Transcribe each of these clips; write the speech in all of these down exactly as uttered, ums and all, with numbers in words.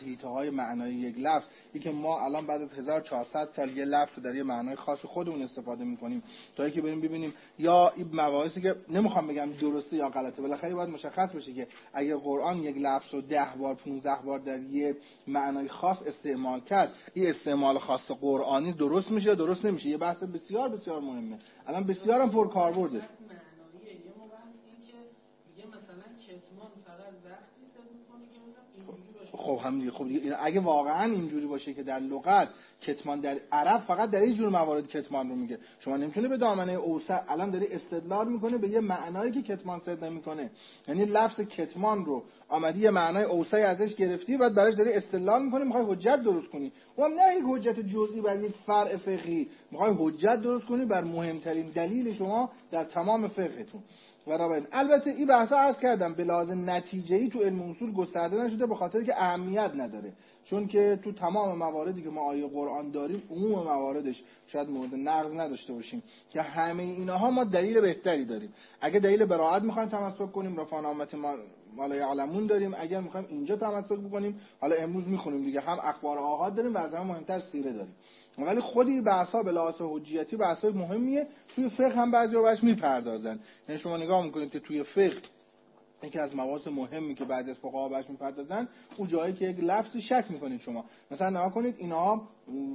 حیطه‌های معنایی یک لفظ، اینکه ما الان بعد از هزار و چهارصد سال یه لفظ رو در یه معنای خاص خودمون استفاده می‌کنیم تا اینکه بریم ببینیم یا این مواردی که نمیخوام بگم درسته یا غلطه، بالاخره باید مشخص بشه که اگه قرآن یک لفظ رو ده بار پانزده بار در یه معنای خاص استعمال کرد، این استعمال خاص قرآنی درست میشه یا درست نمیشه. یه بحث بسیار بسیار مهمه، الان بسیار هم پرکاربرده. خب هم دیگه خب دیگه اگه واقعا اینجوری باشه که در لغت کتمان در عرب فقط در این جور موارد کتمان رو میگه، شما نمیتونه به دامنه اوسع الان داری استدلال میکنه به یه معنایی که کتمان صد نمیکنه. یعنی لفظ کتمان رو آمدی یه معنای اوسعی ازش گرفتی بعد براش داری استدلال میکنی، میخوای حجت درست کنی. اونم نه یک حجت جزئی بر یک فرع فقهی، میخوای حجت درست کنی بر مهمترین دلیل شما در تمام فقهتون. بنابراین البته این بحثا عرض کردم به لحاظ نتیجه‌ای تو علم اصول گسترده نشده به خاطر که اهمیت نداره، چون که تو تمام مواردی که ما آیه قرآن داریم عموم مواردش شاید مورد نقض نداشته باشیم که همه اینها ما دلیل بهتری داریم. اگه دلیل براءت می‌خوایم تمسک کنیم رفعنا امت ما لا یعلمون داریم، اگر می‌خوایم اینجا تمسک بکنیم حالا امروز می‌خونیم دیگه هم اخبار آحاد داریم و از همه مهمتر سیره داریم. ولی خودی بحثا به لحاظ حجیتی بحثای مهمیه، توی فقه هم بعضی‌ها بهش میپردازن. یعنی شما نگاه میکنید که توی فقه یکی از مباحث مهمی که بعضی از فقها بهش میپردازن اون جایی که یک لفظی شک میکنید شما مثلا نگاه کنید اینها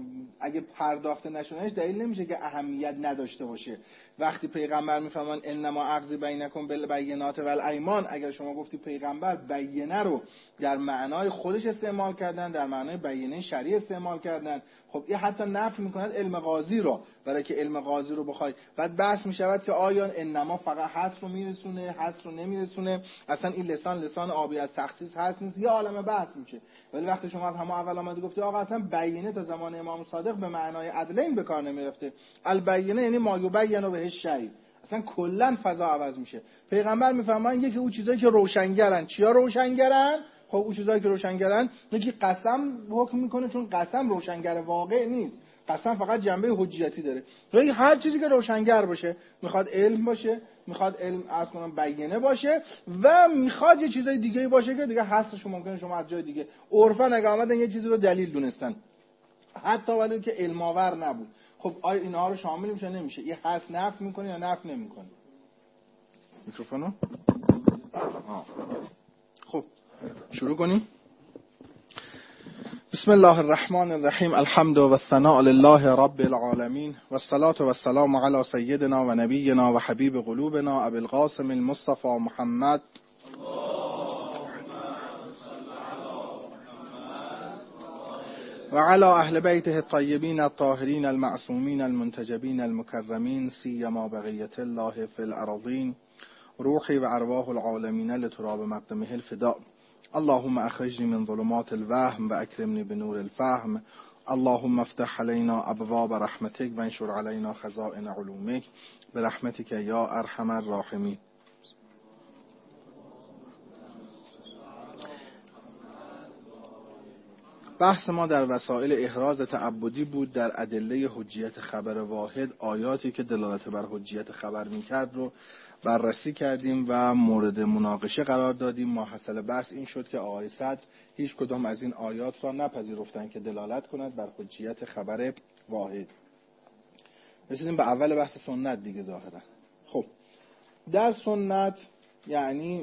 اگه پرداخته نشونش دلیل نمیشه که اهمیت نداشته باشه. وقتی پیغمبر میفرمان انما اغضی بینکم بالبینات والایمان، اگر شما گفتی پیغمبر بینه رو در معنای خودش استعمال کردن، در معنای بینه شرعی استعمال کردن، خب این حتی نفی میکند علم قاضی رو، برای که علم قاضی رو بخوای بعد بحث میشود که آیا انما فقط حس رو میرسونه حس رو نمیرسونه، اصلا این لسان لسان آبی از تخصیص هست نیست، یا عالم بحث میشه. ولی وقتی شما هم اول اومدی گفتی آقا اصلا بینه تا زمان امام صادق به معنای عدلین به کار نمیرفته، البینه یعنی ما یبین به شیء، اصلا کلا فضا عوض میشه. پیغمبر میفرمان یکی اون چیزایی که روشنگرن، چیا روشنگرن؟ خب اون چیزایی که روشنگرن یکی قسم حکم میکنه، چون قسم روشنگر واقع نیست، قسم فقط جنبه حجیتی داره. ولی هر چیزی که روشنگر باشه، میخواد علم باشه، میخواد علم از کنم بینه باشه و میخواد یه چیزای دیگه باشه که دیگه هستش ممکنه شما از جای دیگه عرفا اگه اومدن یه چیزی رو دلیل دونستن حتی ولی که علم آور نبود، خب آیا اینها رو شامل میشه نمیشه؟ این هست نفی میکنه یا نفی نمیکنه؟ میکروفونو آه. خب شروع کنیم. بسم الله الرحمن الرحیم، الحمد و الثناء لله رب العالمین و الصلاة و السلام علی سیدنا و نبینا و حبیب قلوبنا ابی القاسم المصطفى محمد و علی اهل بیته الطیبین الطاهرین المعصومین المنتجبین المکرمین سیما بقیة الله فی الارضین روحی و ارواح العالمین لتراب مقدمه الفداء. اللهم اخرجني من ظلمات الوهم و اکرمنی بنور الفهم. اللهم افتح علينا ابواب رحمتك و انشر علينا خزائن علومك برحمتك یا ارحم الراحمین. بحث ما در وسائل احراز تعبدی بود در ادله حجیت خبر واحد، آیاتی که دلالت بر حجیت خبر میکرد رو بررسی کردیم و مورد مناقشه قرار دادیم. ماحصل بحث این شد که آقای صدر هیچ کدام از این آیات را نپذیرفتند که دلالت کند بر حجیت خبر واحد. رسیدیم به اول بحث سنت دیگه ظاهرا. خب در سنت یعنی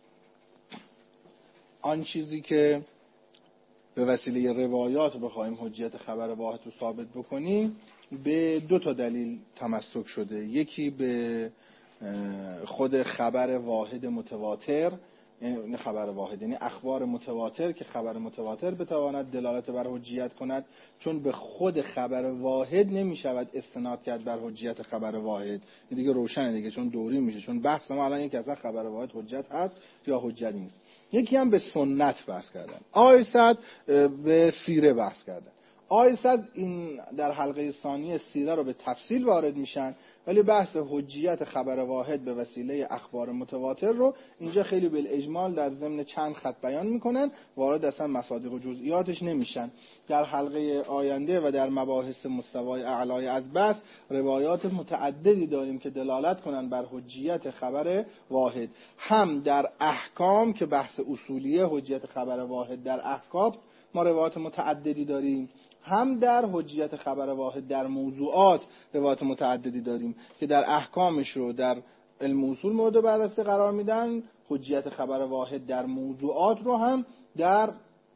آن چیزی که به وسیله روایات بخوایم حجیت خبر واحد رو ثابت بکنیم به دو تا دلیل تمسک شده. یکی به خود خبر واحد متواتر، یعنی خبر واحد یعنی اخبار متواتر که خبر متواتر بتواند دلالت بر حجیت کند، چون به خود خبر واحد نمی شود استناد کرد بر حجیت خبر واحد. این دیگه روشنه دیگه، چون دوری میشه، چون بحث ما الان یکی اصلا خبر واحد حجت هست یا حجت نیست. یکی هم به سنت بحث کردن، آیه به سیره بحث کردن. آیه این در حلقه ثانیه سیره رو به تفصیل وارد میشن، ولی بحث حجیت خبر واحد به وسیله اخبار متواتر رو اینجا خیلی بالاجمال در ضمن چند خط بیان میکنن، وارد اصلا مصادیق و جزئیاتش نمیشن. در حلقه آینده و در مباحث مستوای اعلای از بحث روایات متعددی داریم که دلالت کنن بر حجیت خبر واحد، هم در احکام که بحث اصولیه حجیت خبر واحد در احکام ما روایات متعددی داریم، هم در حجیت خبر واحد در موضوعات روایات متعددی داریم که در احکامش رو در علم اصول مورد بررسی قرار میدن. حجیت خبر واحد در موضوعات رو هم در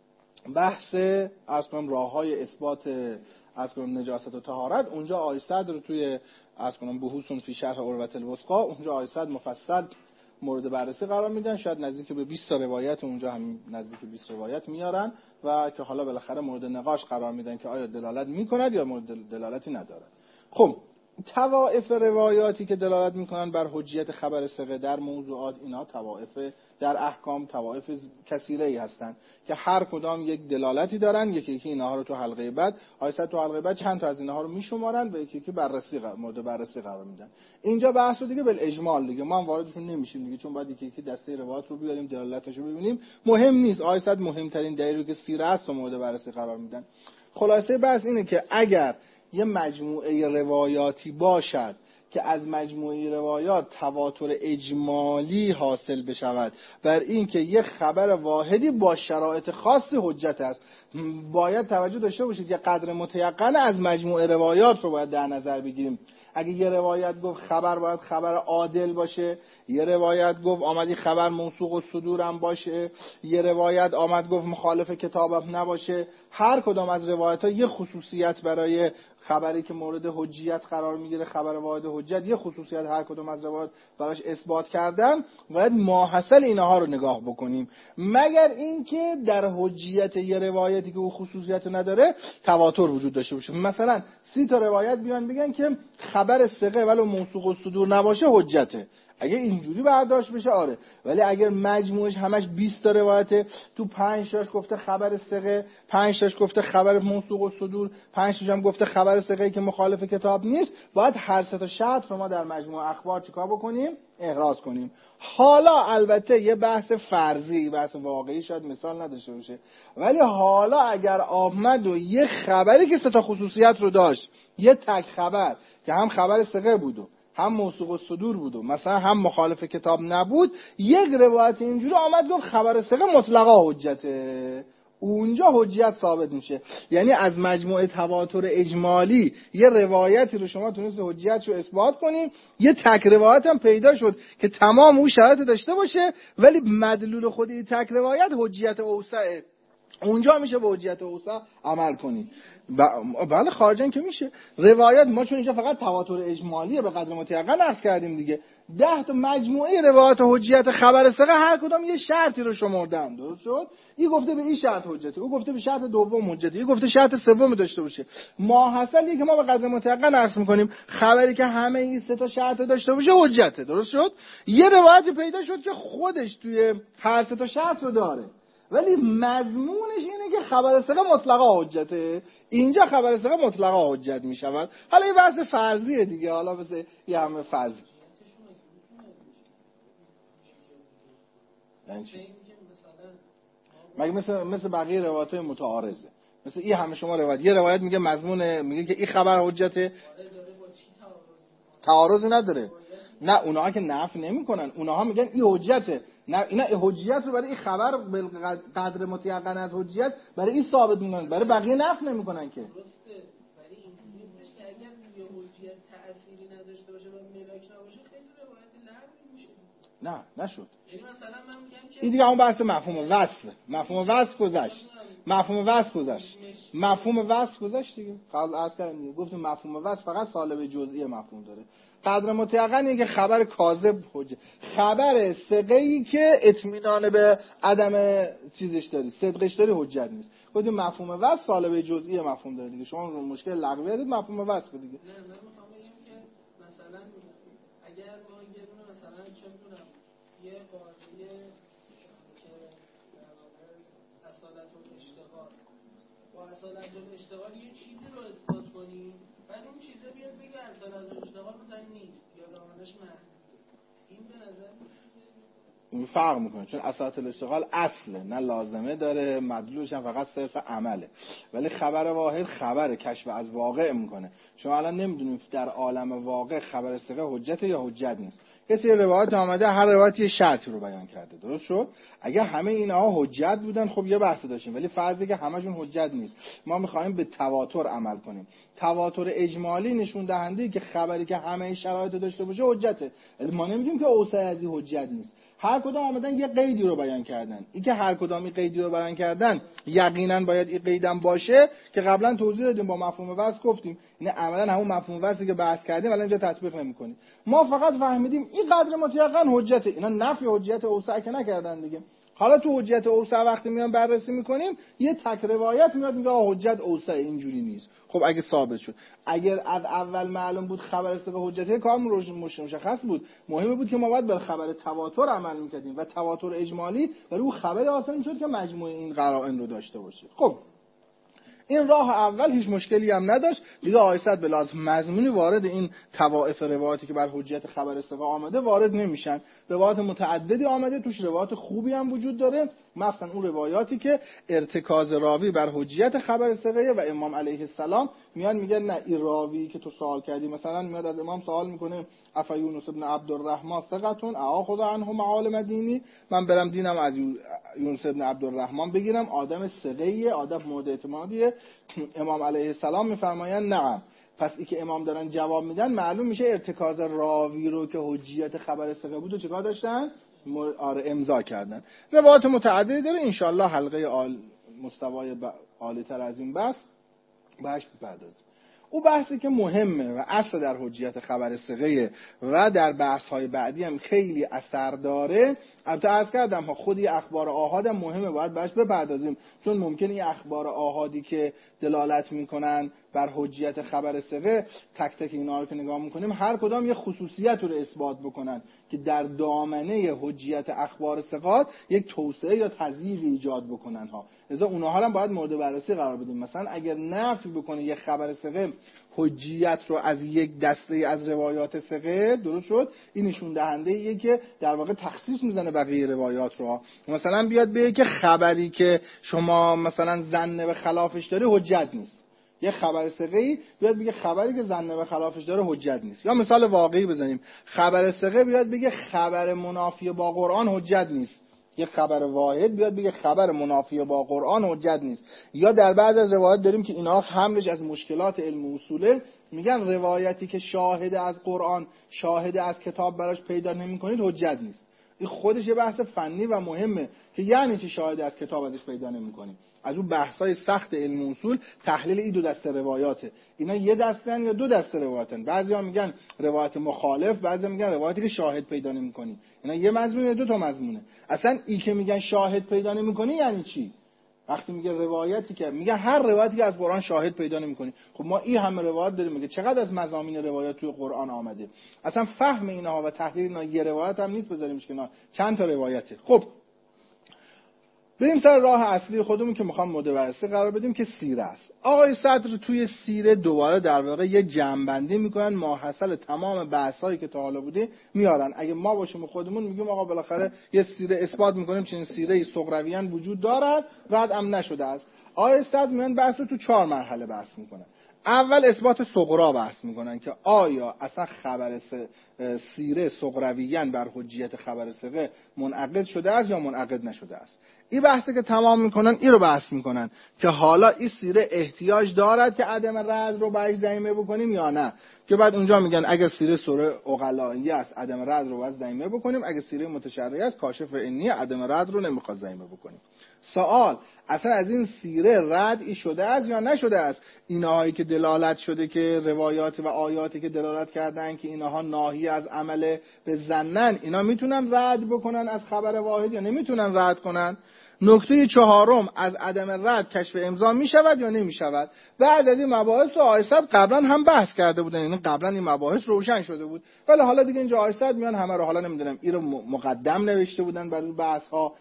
بحث از کنم راه‌های اثبات از کنم نجاست و طهارت، اونجا آیه صد رو توی از کنم بحوث فی شرح عروة الوثقی، اونجا آیه صد مفصل مورد بررسی قرار میدن. شاید نزدیک به بیست تا روایت اونجا هم نزدیک به بیست روایت میارن و که حالا بالاخره مورد نقاش قرار میدن که آیا دلالت میکند یا مورد دلالتی ندارد. خب طوائف روایاتی که دلالت میکنن بر حجیت خبر ثقه در موضوعات، اینا طوائف در احکام طوائف کثیره‌ای هستند که هر کدام یک دلالتی دارن. یکی یکی اینها رو تو حلقه بعد آیسا تو حلقه بعد چند تا از اینها رو میشمارن و یکی یکی بررسی قرار مورد بررسی قرار میدن. اینجا بحث رو دیگه بالاجمال دیگه ما هم واردشون نمیشیم دیگه، چون بعد یکی یکی دسته روایات رو بیاریم دلالتش رو ببینیم مهم نیست. آیسا مهمترین دلیلی که سیره است و مورد بررسی قرار میدن. خلاصه بحث اینه که اگر یه مجموعه روایاتی باشد که از مجموعه روایات تواتر اجمالی حاصل بشود بر این که یه خبر واحدی با شرایط خاصی حجت است، باید توجه داشته باشید یه قدر متیقن از مجموعه روایات رو باید در نظر بگیریم. اگه یه روایت گفت خبر باید خبر عادل باشه، یه روایت گفت آمدی خبر موثوق الصدورم باشه، یه روایت آمد گفت مخالف کتابم نباشه، هر کدام از روایت‌ها یه خصوصیت برای خبری که مورد حجیت قرار میگیره، خبر واحد حجت، یه خصوصیت هر کدوم از روایات براش اثبات کردن، باید ماحصل اینها رو نگاه بکنیم. مگر اینکه در حجیت یه روایتی که او خصوصیت نداره تواتر وجود داشته باشه. مثلا سی تا روایت بیان بگن که خبر ثقه ولو موثوق الصدور نباشه حجته، اگه اینجوری برداشت بشه آره. ولی اگر مجموعش همش بیست تا روایته، تو پنج تاش گفته خبر ثقه، پنج تاش گفته خبر موثوق الصدور، پنج تاش هم گفته خبر ثقه‌ای که مخالف کتاب نیست، باید هر سه تا شرط رو ما در مجموع اخبار چیکار بکنیم؟ احراز کنیم. حالا البته یه بحث فرضی، بحث واقعی شاید مثال نداشته باشه، ولی حالا اگر آمد و یه خبری که سه تا خصوصیت رو داشت، یه تک خبر که هم خبر ثقه بود هم موثوق الصدور بود و مثلا هم مخالف کتاب نبود، یک روایت اینجوری آمد گفت خبر ثقه مطلقا حجته، اونجا حجیت ثابت میشه. یعنی از مجموعه تواتر اجمالی یه روایتی رو شما تونست حجیت رو اثبات کنیم، یه تک روایت هم پیدا شد که تمام اون شرایط داشته باشه، ولی مدلول خود این تک روایت حجیت اوسعه، اونجا میشه به حجیت اوسع عمل کنی. بله خارجن که میشه روایت ما، چون اینجا فقط تواتر اجمالیه به قدر متیقن عرض کردیم دیگه، ده تا مجموعه روایات حجیت خبر ثقه هر کدام یه شرطی رو شمردن، درست شد؟ این گفته به این شرط حجته، او گفته به شرط دوم حجته، این گفته شرط سوم داشته باشه. ماحصلی که ما به قدر متیقن عرض میکنیم خبری که همه این سه تا شرط داشته باشه حجته، درست شد؟ یه روایتی پیدا شد که خودش توی هر سه تا شرط رو داره، ولی مضمونش اینه که خبر ثقه مطلقا حجته، اینجا خبر ثقه مطلقا حجت می شود. حالا این بحث فرضیه دیگه، حالا مثل یه همه فرض یعنی چی؟ مگه مثل مثل بقیه روایت‌های متعارضه، مثل این همه شما روایت، یه روایت میگه مضمون میگه که این خبر حجته، تعارضی نداره. نه اونها که نفی نمی‌کنن، اونها میگن این حجته، نه اینا حجیت رو برای این خبر به قدر متیقن از حجیت برای این ثابت میکنن، برای بقیه نفی نمیکنن که. درسته، برای این نیستش که اگر یه حجیت تأثیری نداشته باشه و ملاک نباشه خیلی روایت لغو میشه. نه نشد. یعنی مثلا من میگم که این دیگه اون بحث مفهوم وصل، مفهوم وصل گذشت. مفهوم وصل گذشت. مفهوم وصل گذشت دیگه. قبل از کردیم گفتیم مفهوم وصل فقط سالب جزئی مفهوم داره. قدر متیقنی که خبر کاذب حجت، خبر ثقه‌ای که اطمینان به عدم چیزش داری، صدقش داری، حجت نیست. گفتیم مفهوم وصل سالب جزئی مفهوم داره دیگه. شما مشکل لغوی دارید، مفهوم وصل دیگه. نه من میخوام بگم که مثلا اگر ما یه دونه مثلا چه میدونم یه قاعده که در واقع اصالت الاشتغال با اصالت الاشتغال یه چیزی رو اثبات کنیم، بعد اون چیزه بیاد بگه اصالت الاشتغال مثلا نیست یا دامنش محو، این به نظر اون فرق میکنه، چون اصالت الاشتغال اصله نه لازمه داره، مدلولش هم فقط صرف عمله. ولی خبر واحد خبر کشف از واقع میکنه. شما الان نمیدونید در عالم واقع خبر ثقه حجت یا حجت نیست. یه سری روایت آمده، هر روایت یه شرطی رو بیان کرده. درست شد؟ اگر همه اینها حجت بودن خب یه بحث داشتیم، ولی فرضی که همشون حجت نیست. ما می‌خوایم به تواتر عمل کنیم. تواتر اجمالی نشون دهنده که خبری که همه شرایط داشته باشه حجته. ما نمیگیم که اوسع از حجت نیست. هر کدام آمدن یه قیدی رو بیان کردن. این که هر کدام این قیدی رو بیان کردن یقینا باید این قیدم باشه که قبلا توضیح دادیم، با مفهوم وصل گفتیم این عملا همون مفهوم وصلی که بحث کردیم الان اینجا تطبیق نمی‌کنیم. ما فقط فهمیدیم این قدر متيقن حجته. اینا نفی حجت اوسع که نکردن دیگه. حالا تو حجت اوسع وقتی میان بررسی میکنیم یه تک روایت میاد میگه حجت اوسع اینجوری نیست. خب اگه ثابت شد، اگر از اول معلوم بود خبر ثقه حجته، کارمون روش مشخص بود. مهم بود که ما باید بر خبر تواتر عمل میکردیم و تواتر اجمالی برای اون خبر حاصل میشد که مجموع این قرائن رو داشته باشه. خب این راه اول هیچ مشکلی هم نداشت. دیگه آیسد به لازم مضمونی وارد این طوائف روایاتی که بر حجت خبر ثقه آمده وارد نمیشن. روایات متعددی آمده، توش روایات خوبی هم وجود داره، مثلا اون روایاتی که ارتکاز راوی بر حجت خبر ثقه و امام علیه السلام میان میگن نه این راوی که تو سوال کردی، مثلا میاد از امام سوال میکنه افا یونس ابن عبدالرحمن ثقتون اخذ عنه معالم دینی، من برم دینم از یونس ابن عبدالرحمن بگیرم، آدم ثقه‌ایه، آدم مورد اعتمادیه. امام علیه السلام میفرمایند نعم. پس ای که امام دارن جواب میدن معلوم میشه ارتکاز راوی رو که حجیت خبر ثقه بود و چیکار داشتن؟ آره امضا کردن. روایات متعددی داره، انشالله حلقه آل مستوای عالی تر از این بحث بهش بپردازیم. او بحثی که مهمه و اصل در حجیت خبر ثقه و در بحث‌های بعدی هم خیلی اثر داره. البته عرض کردم ها خودی اخبار آحاد هم مهمه، باید بهش بپردازیم، چون ممکنه این اخبار آحادی که دلالت میکنن بر حجیت خبر ثقه تک تک اینا رو که نگاه میکنیم هر کدام یه خصوصیت رو اثبات بکنن که در دامنه حجیت اخبار ثقات یک توسعه یا تضییق ایجاد بکنن ها. لذا اونها هم باید مورد بررسی قرار بدیم. مثلا اگر نفی بکنه یک خبر ثقه حجیت رو از یک دسته از روایات ثقه، درست شد، این نشون دهنده ایه که در واقع تخصیص میزنه بقیه روایات رو. مثلا بیاد بگه که خبری که شما مثلا ظن به خلافش داره حجت نیست. یه خبر ثقه‌ای بیاد بگه خبری که ظن به خلافش داره حجت نیست. یا مثال واقعی بزنیم، خبر ثقه بیاد بگه خبر منافی با قرآن حجت نیست. یه خبر واحد بیاد بگه خبر منافی با قرآن حجت نیست. یا در بعض از روایات داریم که اینا حملش از مشکلات علم اصوله، میگن روایتی که شاهد از قرآن، شاهد از کتاب براش پیدا نمی‌کنید حجت نیست. این خودش یه بحث فنی و مهمه که یعنی چی شاهد از کتاب ازش پیدا نمی‌کنیم. از اون بحث‌های سخت علم اصول تحلیل این دو دسته روایاته. اینا یه دستن یا دو دسته روایتن. بعضیا میگن روایت مخالف، بعضیا میگن روایتی که شاهد پیدا نمی‌کنی. اینا یه مضمون یا دو تا مضمونه. اصلا ای که میگن شاهد پیدا نمی‌کنی یعنی چی؟ وقتی میگه روایتی که میگه هر روایتی که از قرآن شاهد پیدا نمی‌کنی، خب ما این همه روایت داریم، میگه چقدر از مضامین روایت توی قرآن آمده. اصلا فهم اینها و تحلیل اینا یه روایت هم نیست، بذاریمش کنار، چند تا روایته. خب بریم سر راه اصلی خودمون که میخوام مورد بررسی قرار بدیم که سیره است. آقای صدر توی سیره دوباره در واقع یه جمع‌بندی میکنن، ماحصل تمام بحثایی که تا حالا بوده میارن. اگه ما باشیم خودمون میگیم آقا بالاخره یه سیره اثبات میکنیم چنین سیره صغرویان وجود دارد، رد هم نشده است. آقای صدر میان بحث رو تو چهار مرحله بحث میکنن. اول اثبات صغرا بحث میکنن که آیا اصلا خبر سیره صغرویان بر حجیت خبر ثقه منعقد شده است یا منعقد نشده است. این بحثی که تمام میکنن این رو بحث میکنن که حالا این سیره احتیاج دارد که عدم رد رو باید ضمیمه بکنیم یا نه، که بعد اونجا میگن اگر سیره سوره عقلایی است عدم رد رو باید ضمیمه بکنیم، اگر سیره متشرعی است کاشف عنی عدم رد رو نمیخواد ضمیمه بکنیم. سوال اصلا از این سیره ردی شده است یا نشده است؟ اینهایی که دلالت شده که روایات و آیاتی که دلالت کردن که اینها ناهی از عمل به ظنن، اینا میتونن رد بکنن از خبر واحد یا نمیتونن رد کنن؟ نکته چهارم، از عدم رد کشف امضا می شود یا نمی شود؟ بعد از این مباحث رو آیسد قبلا هم بحث کرده بودن، یعنی قبلا این مباحث روشن شده بود، ولی حالا دیگه اینجا آیسد میان همه رو حالا نمیدونم این رو مقدم نوشته بودن برای بحث ها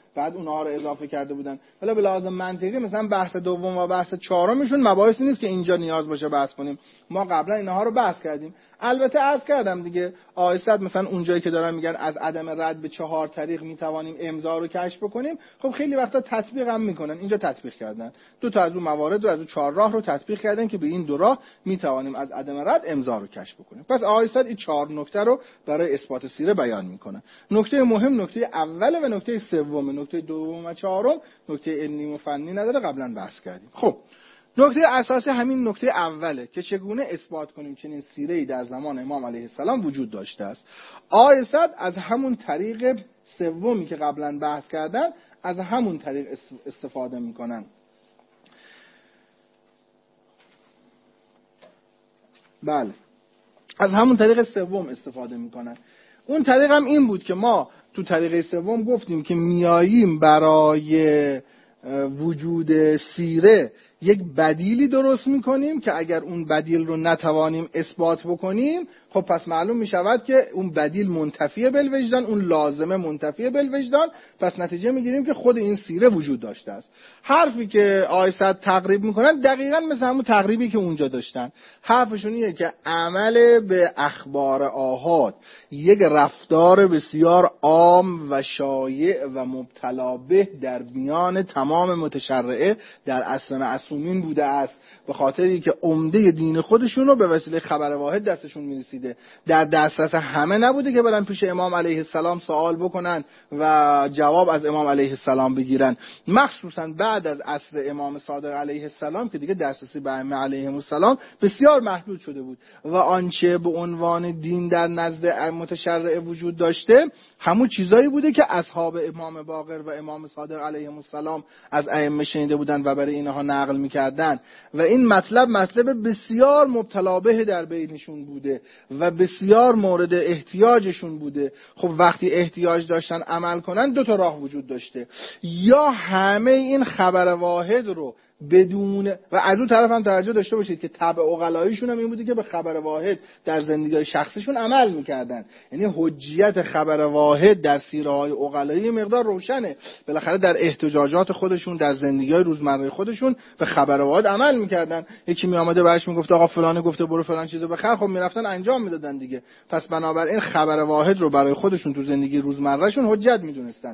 بعد اونها رو اضافه کرده بودن. ولی به لحاظ منطقی مثلا بحث دوم و بحث چهارمشون مباحثی نیست که اینجا نیاز باشه بحث کنیم. ما قبلا اینها رو بحث کردیم. البته عرض کردم دیگه آیسد مثلا اونجایی که دارن میگن از عدم رد به چهار طریق میتوانیم امضا رو کشف بکنیم، خب خیلی وقتا تطبیق هم میکنن. اینجا تطبیق کردن دو تا از اون موارد رو از اون چهار راه رو تطبیق کردن که به این دو راه میتوانیم از عدم رد امضا رو کشف بکنیم. پس آیسد این چهار نکته رو برای اثبات سیره بیان میکنن. نکته مهم نکته اوله و نکته سوم. نکته دوم و چهارم نکته علمی و فنی نداره، قبلا بحث کردیم. خب نکته اساسی همین نکته اوله که چگونه اثبات کنیم چنین سیره‌ای در زمان امام علیه السلام وجود داشته است. آیسد از همون طریق سومی که قبلا بحث کردن از همون طریق استفاده میکنن. بله، از همون طریق سوم استفاده میکنن. اون طریق هم این بود که ما تو طریق سوم گفتیم که میاییم برای وجود سیره یک بدیلی درست میکنیم که اگر اون بدیل رو نتوانیم اثبات بکنیم، خب پس معلوم میشود که اون بدیل منتفی بالوجدان، اون لازمه منتفی بالوجدان، پس نتیجه میگیریم که خود این سیره وجود داشته است. حرفی که آیسد تقریب میکنن دقیقاً مثل همون تقریبی که اونجا داشتن. حرفشون اینه که عمل به اخبار آحاد یک رفتار بسیار عام و شایع و مبتلا به در میان تمام متشرعه در عصر معصومین بوده است، به خاطری که عمده دین خودشون رو به وسیله خبر واحد دستشون میرسیده. در دسترس همه نبوده که برن پیش امام علیه السلام سوال بکنن و جواب از امام علیه السلام بگیرن، مخصوصا بعد از عصر امام صادق علیه السلام که دیگه دسترسی به ائمه علیهم السلام بسیار محدود شده بود و آنچه به عنوان دین در نزد متشرع وجود داشته همون چیزایی بوده که اصحاب امام باقر و امام صادق علیهم السلام از ائمه شنیده بودن و برای اینها نقل میکردن و این مطلب مطلب بسیار مبتلا به در بینشون بوده و بسیار مورد احتیاجشون بوده. خب وقتی احتیاج داشتن عمل کنن دو تا راه وجود داشته، یا همه این خبر واحد رو بدون، و از اون طرف هم توجه داشته باشید که طبع عقلاییشون هم این بوده که به خبر واحد در زندگی شخصیشون عمل میکردن. یعنی حجیت خبر واحد در سیره های عقلایی مقدار روشنه، بالاخره در احتجاجات خودشون در زندگی های روزمره خودشون به خبر واحد عمل میکردن. یکی می اومده بهش میگفت آقا فلان گفته برو فلان چیزو بخر، خب میرفتن انجام میدادن دیگه. پس بنابراین خبر واحد رو برای خودشون تو زندگی روزمرهشون حجت میدونستن.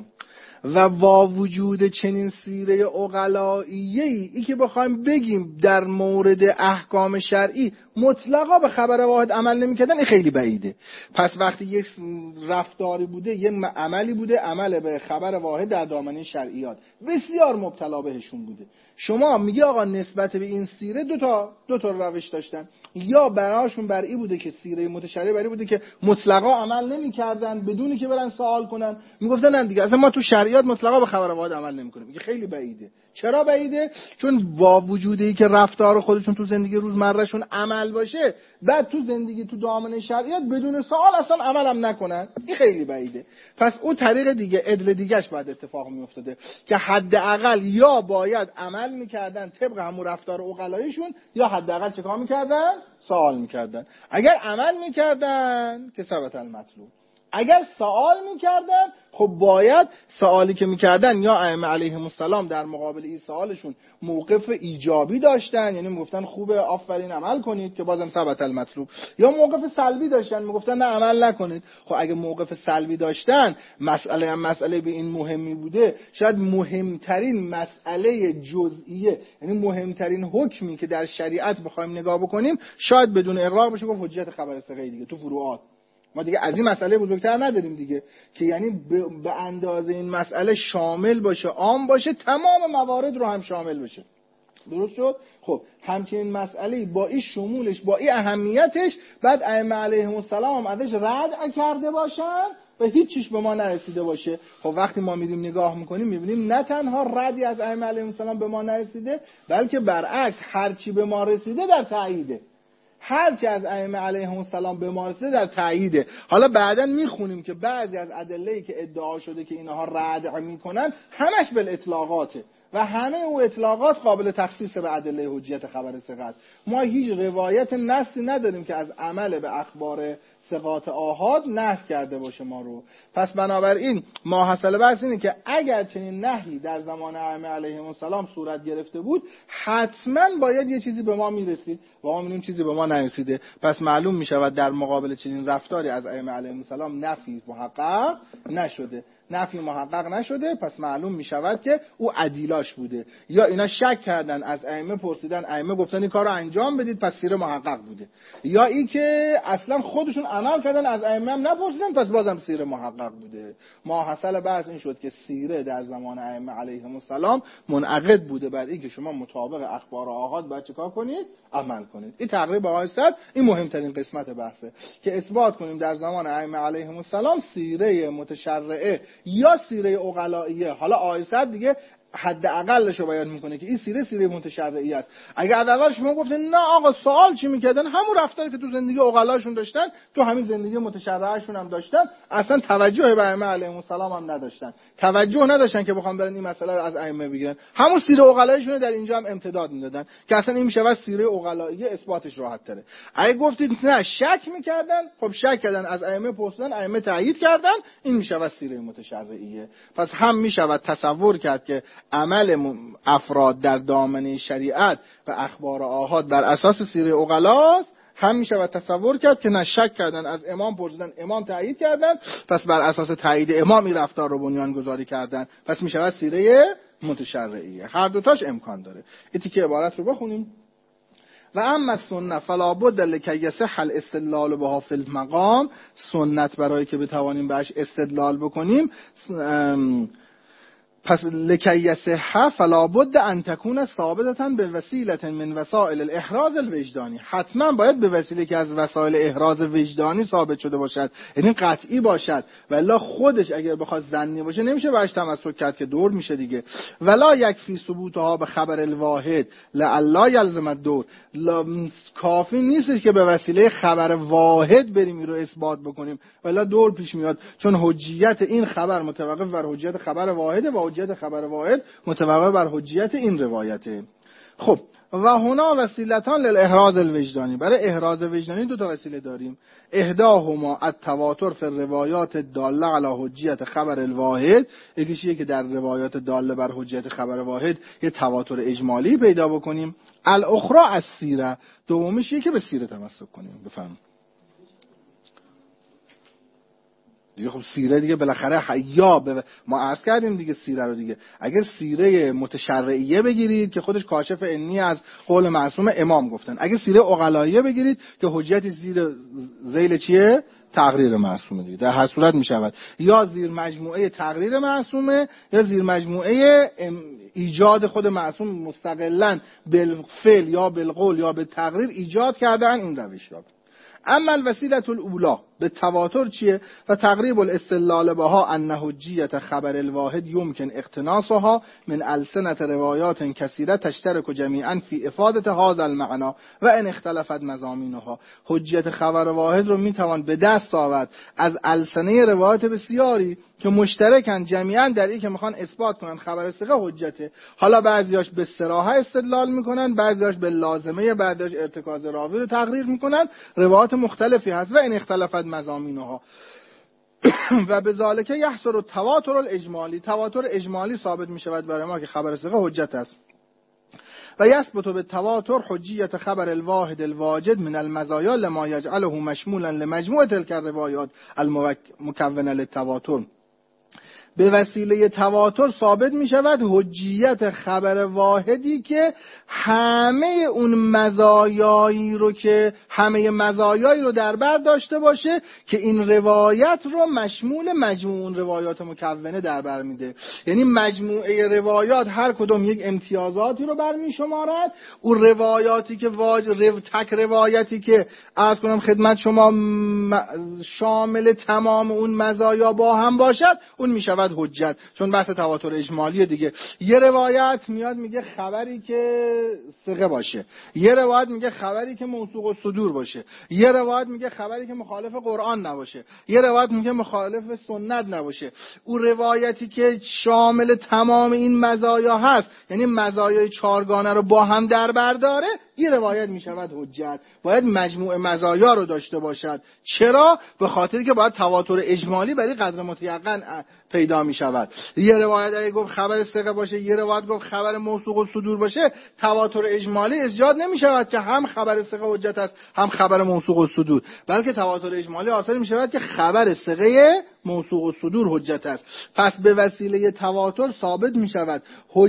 و با وجود چنین سیره عقلائیه‌ای ای که بخوایم بگیم در مورد احکام شرعی مطلقا به خبر واحد عمل نمی‌کردن، این خیلی بعیده. پس وقتی یک رفتاری بوده، یک عملی بوده، عمل به خبر واحد در دامنه شرعیات بسیار مبتلا بهشون بوده. شما میگی آقا نسبت به این سیره دو تا دو تا روش داشتن، یا براشون برئی بوده که سیره متشرع برئی بوده که مطلقا عمل نمی‌کردن بدونی که برن سوال کنن، میگفتن نه دیگه اصلا ما تو شرعیات مطلقا به خبر واحد عمل نمی‌کنیم. میگه خیلی بعیده. چرا بعیده؟ چون با وجودی که رفتار خودشون تو زندگی روزمرهشون عمل باشه، بعد تو زندگی تو دامنه شرعیات بدون سوال اصلا عمل هم نکنن، این خیلی بعیده. پس اون طریق دیگه، عدل دیگهش بعد اتفاق میافتاده که حداقل یا باید عمل میکردن طبق همون رفتار عقلاییشون، یا حداقل چه کار میکردن؟ سوال میکردن. اگر عمل میکردن که ثبت المطلوب، اگر سوال میکردن خب باید سوالی که میکردن یا ائمه علیهم السلام در مقابل این سوالشون موقف ایجابی داشتن، یعنی میگفتن خوبه آفرین عمل کنید که بازم ثبت المطلوب، یا موقف سلبی داشتن میگفتن نه عمل نکنید. خب اگه موقف سلبی داشتن، مسئله هم مسئله به این مهمی بوده، شاید مهمترین مسئله جزئیه، یعنی مهمترین حکمی که در شریعت بخوایم نگاه بکنیم شاید بدون اغراق بشه گفت حجیت خبر ثقه دیگه تو فروعات. ما دیگه از این مسئله بزرگتر نداریم دیگه که یعنی به اندازه این مسئله شامل باشه، عام باشه، تمام موارد رو هم شامل بشه. درست شد؟ خب همچنین مسئله با این شمولش، با این اهمیتش، بعد ائمه علیهم السلام ازش رد کرده باشن و هیچ چیز به ما نرسیده باشه. خب وقتی ما میریم نگاه میکنیم میبینیم نه تنها ردی از ائمه علیهم السلام به ما نرسیده، بلکه برعکس هر چی به ما رسیده در تاییده. هر چی از ائمه علیهم السلام به ما رسیده در تاییده. حالا بعداً میخونیم که بعضی از ادله‌ای که ادعا شده که اینها رد میکنن همش بالاطلاقاته و همه اون اطلاقات قابل تخصیص به ادله حجیت خبر ثقه است. ما هیچ روایت نصی نداریم که از عمل به اخبار ثقات آحاد نفی کرده باشه ما رو. پس بنابراین ماحصل بحث اینه که اگر چنین نهی در زمان ائمه علیهم السلام صورت گرفته بود، حتما باید یه چیزی به ما میرسید و ما می‌بینیم چیزی به ما نرسیده. پس معلوم میشود در مقابل چنین رفتاری از ائمه علیهم السلام نفی محقق نشده. نفی محقق نشده، پس معلوم می شود که او عدیلاش بوده. یا اینا شک کردن، از ائمه پرسیدن، ائمه گفتن این کارو انجام بدید، پس سیره محقق بوده. یا این که اصلا خودشون عمل کردن، از ائمه هم نپرسیدن، پس بازم سیره محقق بوده. ماحصل بحث این شد که سیره در زمان ائمه علیهم السلام منعقد بوده بر این که شما مطابق اخبار و آحاد باید چیکار کنید؟ عمل کنید. این تقریبا آقای صد این مهمترین قسمت بحثه که اثبات کنیم در زمان ائمه علیهم السلام سیره متشرعه یا سیره عقلائیه. حالا آیه دیگه حداقلش رو بیان میکنه که این سیره سیره متشرعی است. اگه حداقل شما گفتین نه آقا سوال چی میکردن، همون رفتاری که تو زندگی عقلاشون داشتن تو همین زندگی متشرعشون هم داشتن، اصلا توجه به ائمه علیهم السلام هم نداشتن، توجه نداشتن که بخوام برن این مسئله رو از ائمه بگیرن، همون سیره عقلاییشون در اینجا هم امتداد میدادن که اصلا این میشه واسه سیره عقلائیه اثباتش راحت تره. اگه گفتید نه شک میکردن، خب شک کردن، از ائمه پرسیدن، ائمه تایید کردن، این میشه واسه سیره متشرعیه. پس هم میشود تصور کرد که عمل افراد در دامنه شریعت و اخبار آحاد بر اساس سیره عقلاست، هم میشه و تصور کرد که نه شک کردن، از امام پرسیدن، امام تایید کردن، پس بر اساس تایید امام این رفتار رو بنیان گذاری کردن، پس میشه و سیره متشرعیه. هر دوتاش امکان داره. این تیکه عبارت رو بخونیم. و اما سنت فلا بد لکی یصح الاستدلال بها فی المقام، سنت برای که بتوانیم بهش استدلال بکنیم، پس لکی یصح فلا بد ان تکون ثابتة بالوسیله من وسائل الاحراز الوجدانی، حتما باید به وسیله که از وسایل احراز وجدانی ثابت شده باشد، یعنی قطعی باشد، ولی خودش اگر بخواد ظنی باشه نمیشه بهش تمسک کرد که دور میشه دیگه. ولا یکفی ثبوتها به خبر الواحد لعلا یلزم الدور، کافی نیست که به وسیله خبر واحد بریم این رو اثبات بکنیم ولی دور پیش میاد، چون حجیت این خبر متوقف بر حجیت خبر واحده و حجیت خبر واحد متوقف بر حجیت این روایته. خب و هنا وسیلتان للاحراز الوجدانی، برای احراز وجدانی دو تا وسیله داریم. احداهما التواتر فی الروایات الداله علی حجیت خبر الواحد، یکیشه که در روایات داله بر حجیت خبر واحد یه تواتر اجمالی پیدا بکنیم. الاخرى السیره، دومیش که به سیره تمسک کنیم. بفهم دیگه. خب سیره دیگه بالاخره حیا به ما عرض کردیم دیگه سیره رو دیگه، اگر سیره متشرعیه بگیرید که خودش کاشف عنی از قول معصوم امام گفتن، اگر سیره عقلائیه بگیرید که حجیت زیر ذیل چیه؟ تقریر معصومه دیگه. در هر صورت میشود یا زیر مجموعه تقریر معصومه یا زیر مجموعه ایجاد خود معصوم مستقلاً بالفعل یا بالقول یا بالتقریر ایجاد کردن این روش را. اما الوسیله الاولی به تواتر چیه؟ و تقریب الاستدلال بها ان حجیت خبر الواحد یمکن اقتناصها من السنه روایات کثیره تشترک جمیعا فی افاده هذا المعنى و ان اختلفت مضامینها. حجیت خبر واحد رو میتوان به دست آورد از السنه روایات بسیاری که مشترکن جمیعا در این که میخوان اثبات کنن خبر ثقه حجته. حالا بعضیاش به صراحه استدلال میکنن، بعضیاش به لازمه، بعضیاش ارتکاز راوی رو تقریر میکنن. روایات مختلفی هست و این اختلافات مضامینها و به ذالک یحصل التواتر الاجمالی، تواتر اجمالی ثابت میشود برای ما که خبر ثقه حجت است. و یثبت بالتواتر حجیت خبر الواحد الواجد من المزایا لما یجعله مشمولا لمجموع تلك الروایات المكونه للتواتر، به وسیله تواتر ثابت می شود حجیت خبر واحدی که همه اون مزایایی رو که همه مزایایی رو در بر داشته باشه که این روایت رو مشمول مجموع روایات مکونه در بر میده. یعنی مجموعه روایات هر کدوم یک امتیازاتی رو برمی شمارد. اون روایاتی که واجب تک روایتی که عرض کنم خدمت شما شامل تمام اون مزایا با هم باشد اون می شود حجت، چون بحث تواتر اجمالی دیگه. یه روایت میاد میگه خبری که ثقه باشه، یه روایت میگه خبری که موثوق الصدور باشه، یه روایت میگه خبری که مخالف قرآن نباشه، یه روایت میگه مخالف سنت نباشه. اون روایتی که شامل تمام این مزایا هست، یعنی مزایای چهارگانه رو با هم در بر داره، این روایت می شود حجت. باید مجموع مزایا رو داشته باشد. چرا؟ به خاطری که باید تواتر اجمالی برای قدر متیقن پیدا می شود. یه روایت اگه گفت خبر ثقه باشه، یه روایت گفت خبر موثوق الصدور باشه، تواتر اجمالی ایجاد نمی شود که هم خبر ثقه حجت است هم خبر موثوق الصدور، بلکه تواتر اجمالی حاصل می شود که خبر ثقه موثوق الصدور حجت است. پس به وسیله تواتر ثابت می شود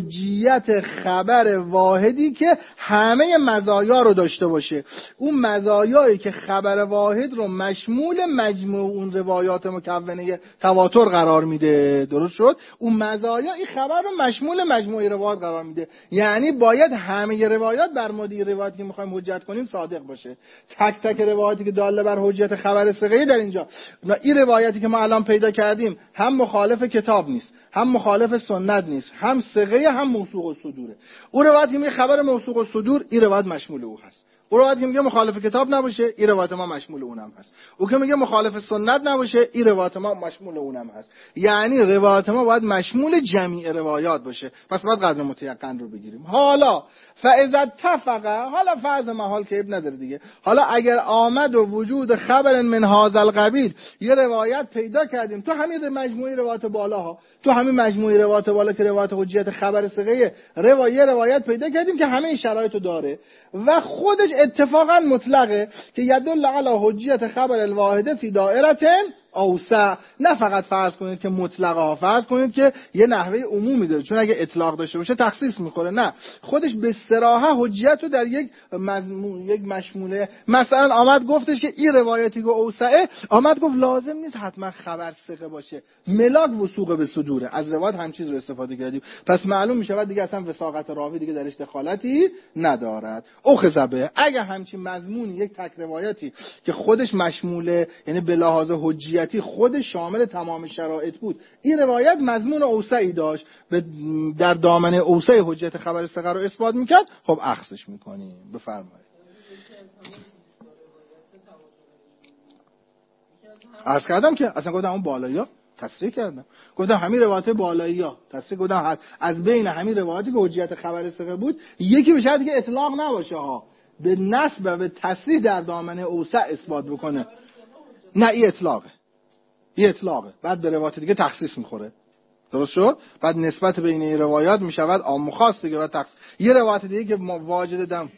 حجیت خبر واحدی که همه مزایا رو داشته باشه. اون مزایایی که خبر واحد رو مشمول مجموع اون روایات مکونه تواتر قرار میده، درست شد؟ اون مزایا این خبر رو مشمول مجموعه روایات قرار میده. یعنی باید همه روایات بر مبنای روایتی که میخوایم حجت کنیم صادق باشه. تک تک روایاتی که داله بر حجیت خبر ثقه در اینجا، این روایتی که ما الان پیدا کردیم هم مخالف کتاب نیست، هم مخالف سنت نیست، هم ثقه هم موثوق الصدوره. اون روایتی که میگه خبر موثوق الصدور، این روایت مشمول او هست. اون روایتی که میگه مخالف کتاب نباشه، این روایت ما مشمول اونم هست. او که میگه مخالف سنت نباشه، این روایت ما مشمول اونم هست. یعنی روایت ما باید مشمول جمیع روایات باشه. پس باید قدر متیقن رو بگیریم. حالا فاذا اتفق، حالا فرض محال که اب نداره دیگه، حالا اگر آمد و وجود خبر من هذا القبیل، یه روایت پیدا کردیم تو همین مجموعه روایت بالاها، تو همین مجموعه روایت بالا که روایت حجیت خبر ثقه، روایت روایت پیدا کردیم که همه این شرایطو داره و خودش اتفاقا مطلقه که یدل علی حجیت خبر الواحده فی دائره اوسع. نه فقط فرض کنید که مطلقه ها، فرض کنید که یه نحوه عمومی داره، چون اگه اطلاق داشته باشه تخصیص میخوره. نه، خودش به صراحت حجیت رو در یک مضمون، یک مشموله، مثلا آمد گفتش که این روایتی که اوسعه، آمد گفت لازم نیست حتما خبر ثقه باشه، ملاک وثوق به صدوره. از روایت هم چیز رو استفاده کردیم، پس معلوم میشه دیگه اصلا وثاقت راوی دیگه درش دخالتی ندارد. اخذ به، اگه همچین مضمونی یک تک روایتی که خودش مشموله، یعنی به لحاظ حجیت خود شامل تمام شرایط بود، این روایت مضمون اوسعی داشت، در دامنه اوسع حجیت خبر ثقه رو اثبات میکرد، خب اخذش میکنیم. بفرمایید. عرض کردم که اصلا گفتم اون بالایی‌ها تصریح کردم، گفتم همین روایت بالایی‌ها تصریح گفتم از بین همین روایاتی که حجیت خبر ثقه بود، یکی به شرطی که اطلاق نباشه ها، به نسب و به تصریح در دامنه اوسع اثبات بکنه. نه این اطلاقه، این اطلاقه، بعد به روایت دیگه تخصیص میخوره، درست شد؟ بعد نسبت بین این روایات میشود عام و خاص دیگه، بعد تخصیص. یه روایت دیگه که واجد دم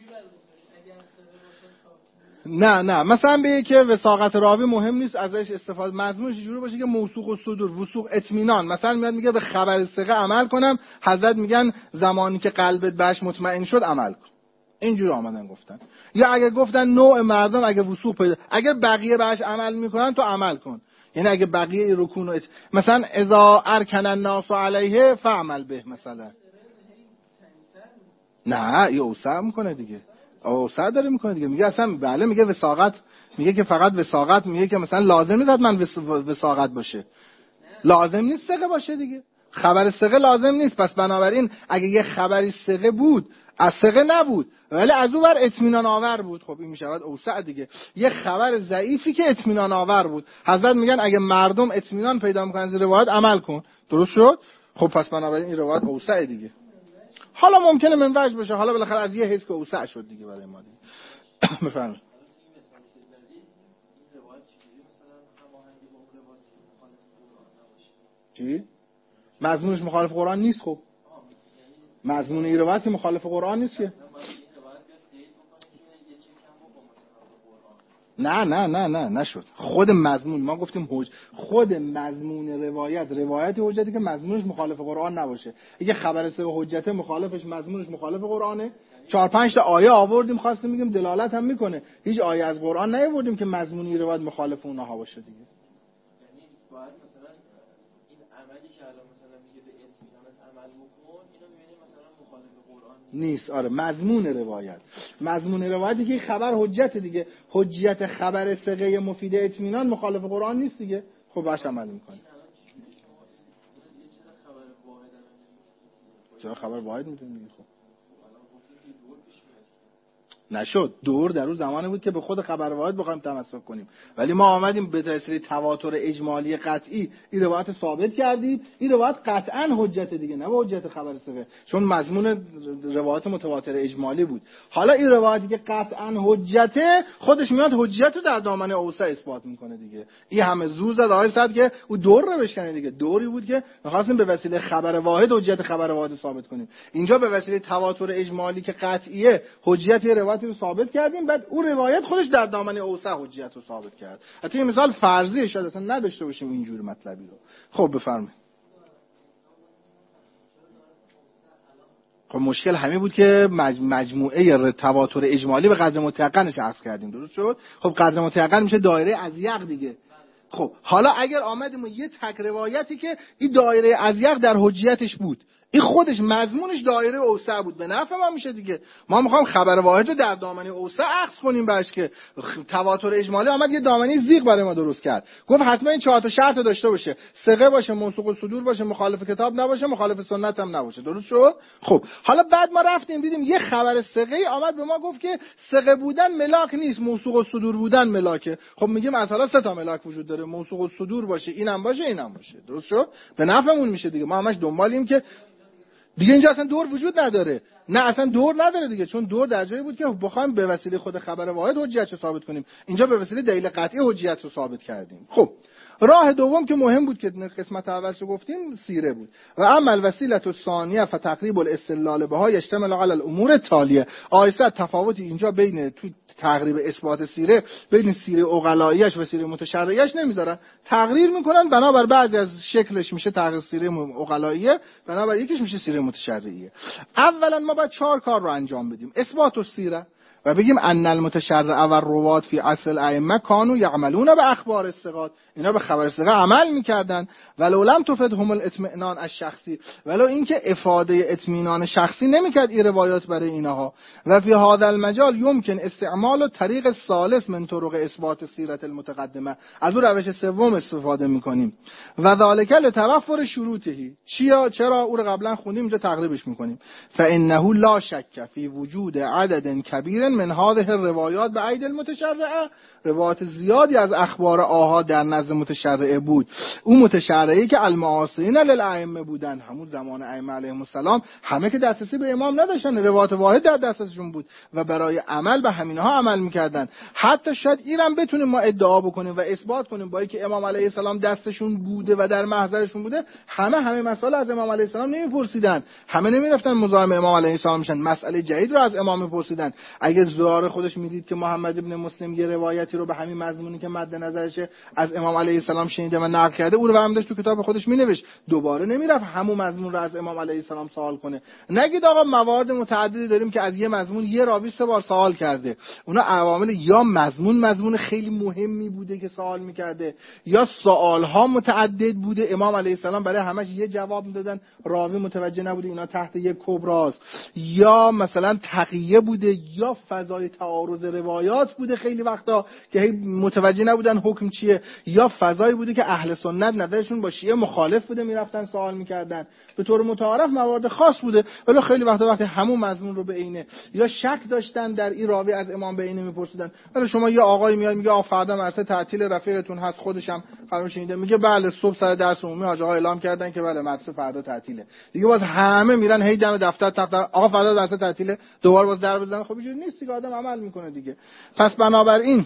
نه نه مثلا به که وثاقت راوی مهم نیست ازش استفاده، مضمونش اینجوری باشه که موثوق الصدور، وثوق اطمینان، مثلا میاد میگه به خبر ثقه عمل کنم، حضرت میگن زمانی که قلبت بهش مطمئن شد عمل کن. اینجوری آمدن گفتن. یا اگه گفتن نوع مردم اگه وثوق پیدا، اگه بقیه بهش عمل میکنن تو عمل کن، یعنی اگه بقیه رکون و ات... مثلا اذا ارکن الناس علیه فعمل به مثلا. نه یه اوسع میکنه دیگه، اوسع داره میکنه دیگه، میگه اصلا بله، میگه وثاقت، میگه که فقط وثاقت، میگه که مثلا لازم نیست من وثاقت باشه، لازم نیست ثقه باشه دیگه، خبر ثقه لازم نیست. پس بنابراین اگه یه خبری ثقه بود از ثقه نبود ولی از اون ور اطمینان آور بود، خب این میشود اوسع دیگه. یه خبر ضعیفی که اطمینان آور بود، حضرت میگن اگه مردم اطمینان پیدا میکنن از روایت عمل کن، درست شد؟ خب پس بنابراین این روایت اوسع دیگه. حالا ممکنه من وجه باشه، حالا بالاخره از یه حس که اوسع شد دیگه برای ما دیگه. بفرمایید. چی؟ مضمونش مخالف قرآن نیست. خب مضمون این روایت مخالف قرآن نیست که. نه نه نه نه نشد. خود مضمون ما گفتیم حج... خود مضمون روایت روایت حجتی که مضمونش مخالف قرآن نباشه. اگه خبر ثقه حجت مخالفش مضمونش مخالف قرآنه، چهار پنج تا آیه آوردیم خواستیم میگیم دلالت هم میکنه، هیچ آیه از قرآن نیاوردیم که مضمونی روایت مخالف اونها باشه دیگه. یعنی باید مثلا این عملی که الان مثلا میگه به اطمینانت عمل بکن، اینو میبینیم مثلا مخالف قرآن نیست. آره مضمون روایت، مضمون روایتی که خبر حجت دیگه، حجیت خبر ثقه مفید اطمینان مخالف قرآن نیست دیگه، خب باش عمل میکنه. چرا خبر واحد میدونی دیگه؟ خب نشد. دور در اون زمانی بود که به خود خبر واحد بخوایم تمسک کنیم، ولی ما آمدیم به تأثیر تواتر اجمالی قطعی این روایت ثابت کردیم. این روایت قطعا حجت دیگه، نه با حجت خبر ثقه، چون مضمون روایت متواتر اجمالی بود. حالا این روایتی که قطعا حجته خودش میاد حجت رو در دامنه اوسع اثبات میکنه دیگه. این همه زور زد آقای صد که او دور رو بشکنه دیگه. دوری بود که می‌خواستیم به وسیله خبر واحد حجت خبر واحد ثابت کنیم. اینجا به وسیله تواتر اجمالی که قطعیه حجت روایت رو ثابت کردیم، بعد اون روایت خودش در دامنه اوسع حجت رو ثابت کرد. حتی این مثال فرضیه، شاید اصلا نداشته باشیم اینجوری مطلبی رو. خب بفرمایید. خب مشکل همین بود که مجموعه تواتر اجمالی به قدر متیقنش عکس کردیم، درست شد؟ خب قدر متیقن میشه دایره اضیق دیگه. خب حالا اگر آمدیم یه تک روایتی که این دایره اضیق در حجیتش بود، این خودش مضمونش دایره اوسع بود، به نفع ما میشه دیگه. ما میخوام خبر واحد رو در دامنه اوسع عکس کنیم باش که تواتر اجمالی آمد یه دامنه زیغ برای ما درست کرد. گفت حتما این چهار تا شرط رو داشته باشه، ثقه باشه، موثوق الصدور باشه، مخالف کتاب نباشه، مخالف سنت هم نباشه، درست شد؟ خب حالا بعد ما رفتیم دیدیم یه خبر ثقه آمد به ما گفت که ثقه بودن ملاک نیست، موثوق الصدور بودن ملاکه. خب میگیم مثلا سه تا ملاک وجود داره، موثوق الصدور باشه، اینم باشه، اینم باشه، درست شد؟ به نفعمون میشه دیگه. ما همش دنبالیم که دیگه اینجا اصلا دور وجود نداره. نه اصلا دور نداره دیگه، چون دور در جایی بود که بخوایم به وسیله خود خبر واحد حجیت رو ثابت کنیم. اینجا به وسیله دلیل قطعی حجیت رو ثابت کردیم. خب راه دوم که مهم بود که قسمت اول رو گفتیم سیره بود. و اما الوسیله الثانیه فتقریب الاستدلال بها یشتمل علی الامور التالیه. آیسته تفاوتی اینجا بین تو تقریب اثبات سیره بین سیره عقلاییش و سیره متشرعیش نمیذارن، تقریر میکنن. بنابر بعضی از شکلش میشه تقریر سیره عقلاییه، بنابر یکیش میشه سیره متشرعیه. اولا ما باید چهار کار رو انجام بدیم. اثبات السیره و بگیم ان المتشرع و الروات فی عصر الائمه کانوا یعملون به اخبار الثقات، اینا به خبر ثقه عمل میکردن. ولو لم تفدهم الاطمئنان الشخصی، ولو اینکه افاده اطمینان شخصی نمیکرد این روایات برای اینها. و فی هذا المجال یمکن استعمال طریق الثالث من طرق اثبات سیرت المتقدمه، از اون روش سوم استفاده میکنیم. و ذالک لتوفر شروطه، چرا چرا اون قبلا خوندیم اینجا تقریبش میکنیم. فانه لا شک فی وجود عدد کبیر من هذه الروایات به عید المتشرعه، روایات زیادی از اخبار آحاد در نزد متشرعه بود. اون متشرعی که المعاصرین للائمه بودن، همون زمان ائمه علیهم السلام، همه که دسترسی به امام نداشتن، روایات واحد در دسترسشون بود و برای عمل به همینها عمل میکردن. حتی شاید اینم بتونیم ما ادعا بکنیم و اثبات کنیم با اینکه امام علیه السلام دستشون بوده و در محضرشون بوده، همه همه مسائل از امام علیه السلام نمیپرسیدن، همه نمیرفتن مزاحم امام علیه السلام میشن، مسئله جدید رو از امام میپرسیدن. اگه زرار خودش میدید که محمد ابن مسلم یه روایتی رو به همین مضمونی که مد نظرشه از امام علیه السلام شنیده و نقل کرده، او رو هم داشت تو کتاب خودش مینوشت، دوباره نمیرفت همون مضمون رو از امام علیه السلام سوال کنه. نگید آقا موارد متعددی داریم که از یه مضمون یه راوی سه بار سوال کرده. اونا عوامل یا مضمون مضمون خیلی مهمی بوده که سوال میکرده، یا سوالها متعدد بوده، امام علیه السلام برای همش یه جواب میدادن، راوی متوجه نبوده اینا تحت یک کبراست، یا مثلا تقیه بوده، یا فضای تعارض روایات بوده خیلی وقتا که متوجه نبودن حکم چیه، یا فضایی بوده که اهل سنت نظرشون با شیعه مخالف بوده میرفتن سوال میکردن. به طور متعارف موارد خاص بوده، ولی خیلی وقتا وقتی همون مضمون رو به عینه یا شک داشتن در این راوی از امام به عینه میپرسیدن. ولی شما یه آقای میاد میگه آ فردا مدرسه تعطیل رفیقتون هست، خودشم خانم شنیده میگه بله صبح سر درس عمومی حاج آقا اعلام کردن که بله مدرسه فردا تعطیله، دیگه باز همه میرن هی دم دفتر تخت آقا فردا درس تعطیله، دوباره باز در بزنن. خب اینجوری نیست که آدم عمل میکنه دیگه. پس بنابراین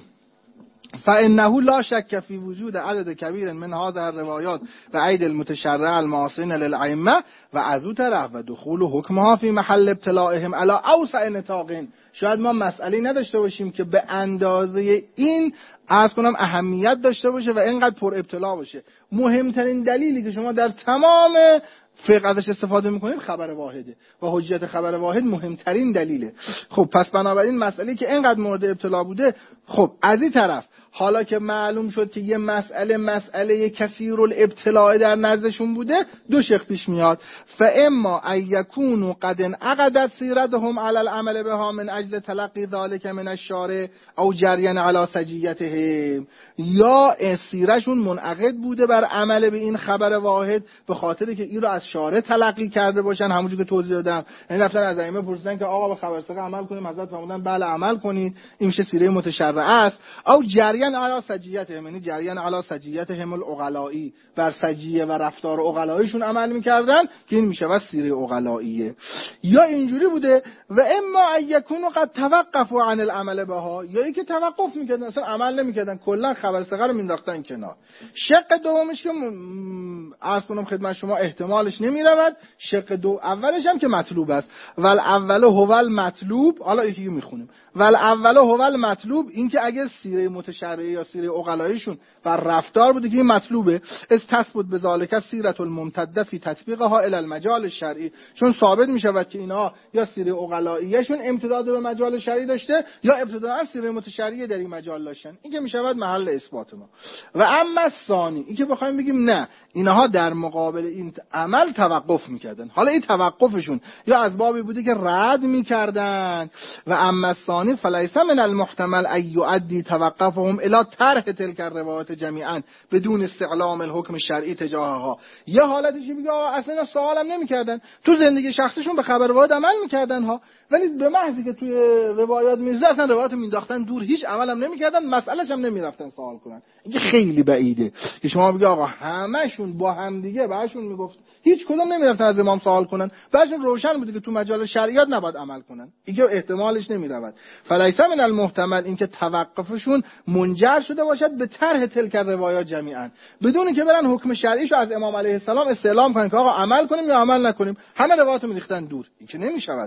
فانه لا شک فی وجود عدد کبیر من هذه الروایات و عید المتشرع المعاصرین للائمه و از اون طرف و دخول حکمها فی محل ابتلاءهم علی اوسع نطاق. شاید ما مسئله نداشته باشیم که به اندازه این عرض کنم اهمیت داشته باشه و اینقدر پر ابتلا باشه. مهمترین دلیلی که شما در تمام فقه ازش استفاده میکنید خبر واحده و حجیت خبر واحد مهمترین دلیله. خب پس بنابراین مسئله که اینقدر مورد ابتلا بوده، خب از این طرف حالا که معلوم شد که یه مسئله مسئله کثیر الابتلاع در نزدشون بوده، دو شق پیش میاد. فاما ان یکونوا قد انعقدت سیرتهم علی العمل بها من اجل تلقی ذلك من الشارع او جریان علی سجیتهم، یا سیرشون منعقد بوده بر عمل به این خبر واحد به خاطر که این رو از شارع تلقی کرده باشن، همونجوری که توضیح دادم. این رفتن از ائمه پرسیدن که آقا به خبر ثقه عمل کنیم، حضرت فرمودن بله عمل کنید، این میشه سیره متشرعه است. او جریان علی سجیتهم، یعنی جریان علی سجیتهم العقلائی، بر سجیه و رفتار عقلاییشون عمل میکردن که این میشه سیره عقلائیه. یا اینجوری بوده و اما ان یکونوا قد توقفوا عن العمل بها، یا اینکه توقف میکردن، اصلا عمل نمیکردن، کلا خبر ثقه رو مینداختن کنار. شق دومش که عرض کنم خدمت شما احتمالش نمیرود، شق دو اولش هم که مطلوب است. ول اول هو المطلوب، حالا یکی میخونیم. ول اول هو المطلوب، این که اگه سیره متشرعه یا سیره عقلاییشون بر رفتار بوده که این مطلوبه، استثبت بذالک سیرت الممتده فی تطبیقها الی المجال الشرعی، چون ثابت میشود که اینا یا سیره عقلاییشون امتداد به مجال شرعی داشته یا ابتداء سیره متشرعه در این مجال داشتن، این که میشود محل اثبات ما. و اما الثانی، این که بخوایم بگیم نه اینها در مقابل این عمل توقف میکردن، حالا این توقفشون یا از بابی بوده که رد میکردن. و اما الثانی فلیس من المحتمل ان یؤدی توقفهم الی طرح تلک الروایات جمیعا بدون استعلام الحکم شرعی تجاهها. یا حالتش میگه اصلا سوالم نمیکردن، تو زندگی شخصیشون به خبر واحد عمل میکردن ها، ولی به محضی که توی روایات میزه اصلا روایات مینداختن دور، هیچ عملم نمیکردن، مسئلهش هم نمیرفتن سوال کنن. این خیلی بعیده که شما بگی آقا همشون با هم دیگه بهشون میگفت هیچ کدوم نمیرفتن از امام سوال کنن، بهشون روشن بوده که تو مجال شریعت نباید عمل کنن، اینکه احتمالش نمیرود. فلیس من المحتمل، اینکه توقفشون منجر شده باشد به طرح تلک روایات جمیعا، بدون اینکه برن حکم شرعیشو از امام علیه السلام استعلام کنن که آقا عمل کنیم یا عمل نکنیم، همه روایاتو میریختن دور، این که نمیشود.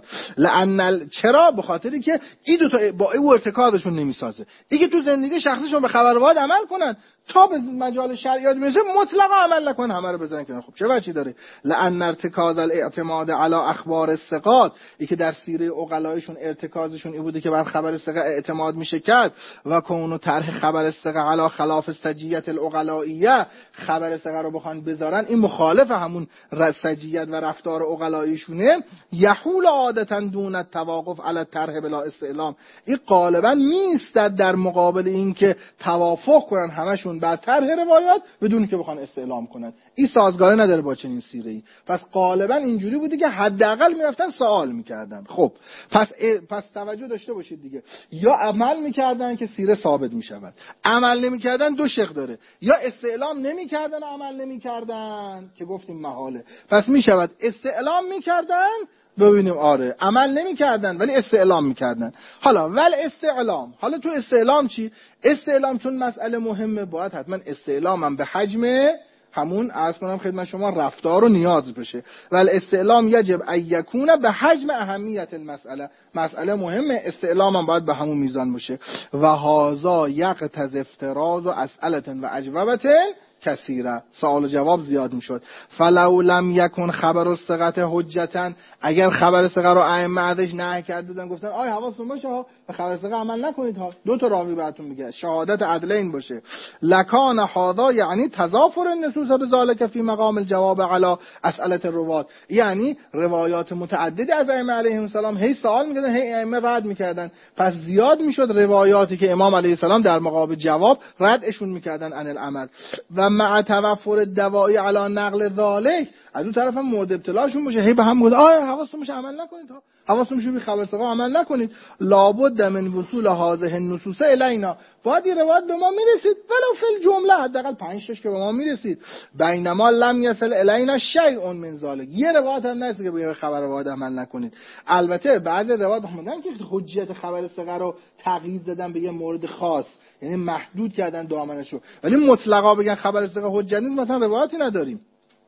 لأن چرا؟ به خاطری که این دو تا با او ارتکازشون نمیسازه، اینکه تو زندگی شخصیشون به خبر واحد عمل کنن تا به مجال شریعت میرسه مطلقا عمل نکنن، همه رو بزنن کنار. خب چه وجهی داره؟ لأن ارتکاز الاعتماد علی اخبار الثقات، این که در سیره عقلایشون ارتکازشون این بوده که بر خبر ثقه اعتماد میشه کرد، و کونو طرح خبر ثقه علی خلاف سجیت العقلائیه، خبر ثقه رو بخوان بذارن این مخالف همون سجیت و رفتار عقلاییشونه. یحول عادتا دون التوقف علی الطرح بلا استعلام، این غالبا میستد در مقابل این که توافق کنن همشون بر طرح روایات بدون که بخوان استعلام کنن، این سازگاری نداره با چنین سیره‌ای. پس غالبا اینجوری بوده که حداقل میرفتن سوال میکردن. خب پس پس توجه داشته باشید دیگه، یا عمل میکردن که سیره ثابت میشود، عمل نمیکردن دو شق داره، یا استعلام نمیکردن عمل نمیکردن که گفتیم محاله، پس میشود استعلام میکردن ببینیم آره، عمل نمیکردن ولی استعلام میکردن. حالا ول استعلام، حالا تو استعلام چی؟ استعلام چون مسئله مهمه باید حتما استعلامم به حجم همون عرض کنم خدمت شما رفتار و نیاز بشه. ول استعلام یجب ان یکون به حجم اهمیت المسئله، مسئله مهمه، استعلامم باید به همون میزان باشه. و هذا یقتضی افتراض و اسئله و اجوبه کثیره، سوال و جواب زیاد میشد. فلو لم یکن خبر الثقه حجتا، اگر خبر ثقه رو ائمه ازش نهی کردن گفتن آی حواستون باشه ها به خبر ثقه عمل نکنید ها، دو تا راوی بهتون میگه شهادت عدلین باشه، لکان هذا یعنی تضافر النصوص بذلک فی مقام الجواب علی اسئله الروات، یعنی روایات متعددی از ائمه علیهم السلام هی سوال میکردن هی ائمه رد میکردن، پس زیاد میشد روایاتی که امام علیه السلام در مقابل جواب ردشون میکردن عن العمل. و مع توفر الدواعی علی نقل ذالک، از اون طرف هم مورد ابتلاشون باشه هی به هم گفت آ حواستون باشه عمل نکنید ها، حواستون باشه به خبر ثقه عمل نکنید. لابد من وصول هذه النصوص الینا، باید این روایت به ما میرسید ولو فی الجمله، حداقل پنج تاش که به ما میرسید. بینما لم یصل الینا شیء من ذالک، یه روایت هم نرسید که به خبر واحد عمل نکنید. البته بعضی روایات اومدن که حجیت خبر ثقه رو تغییر دادن به یه مورد خاص، یعنی محدود کردن دامنشو، ولی مطلقا بگن خبر ثقه حجت نیست مثلا روایتی نداریم.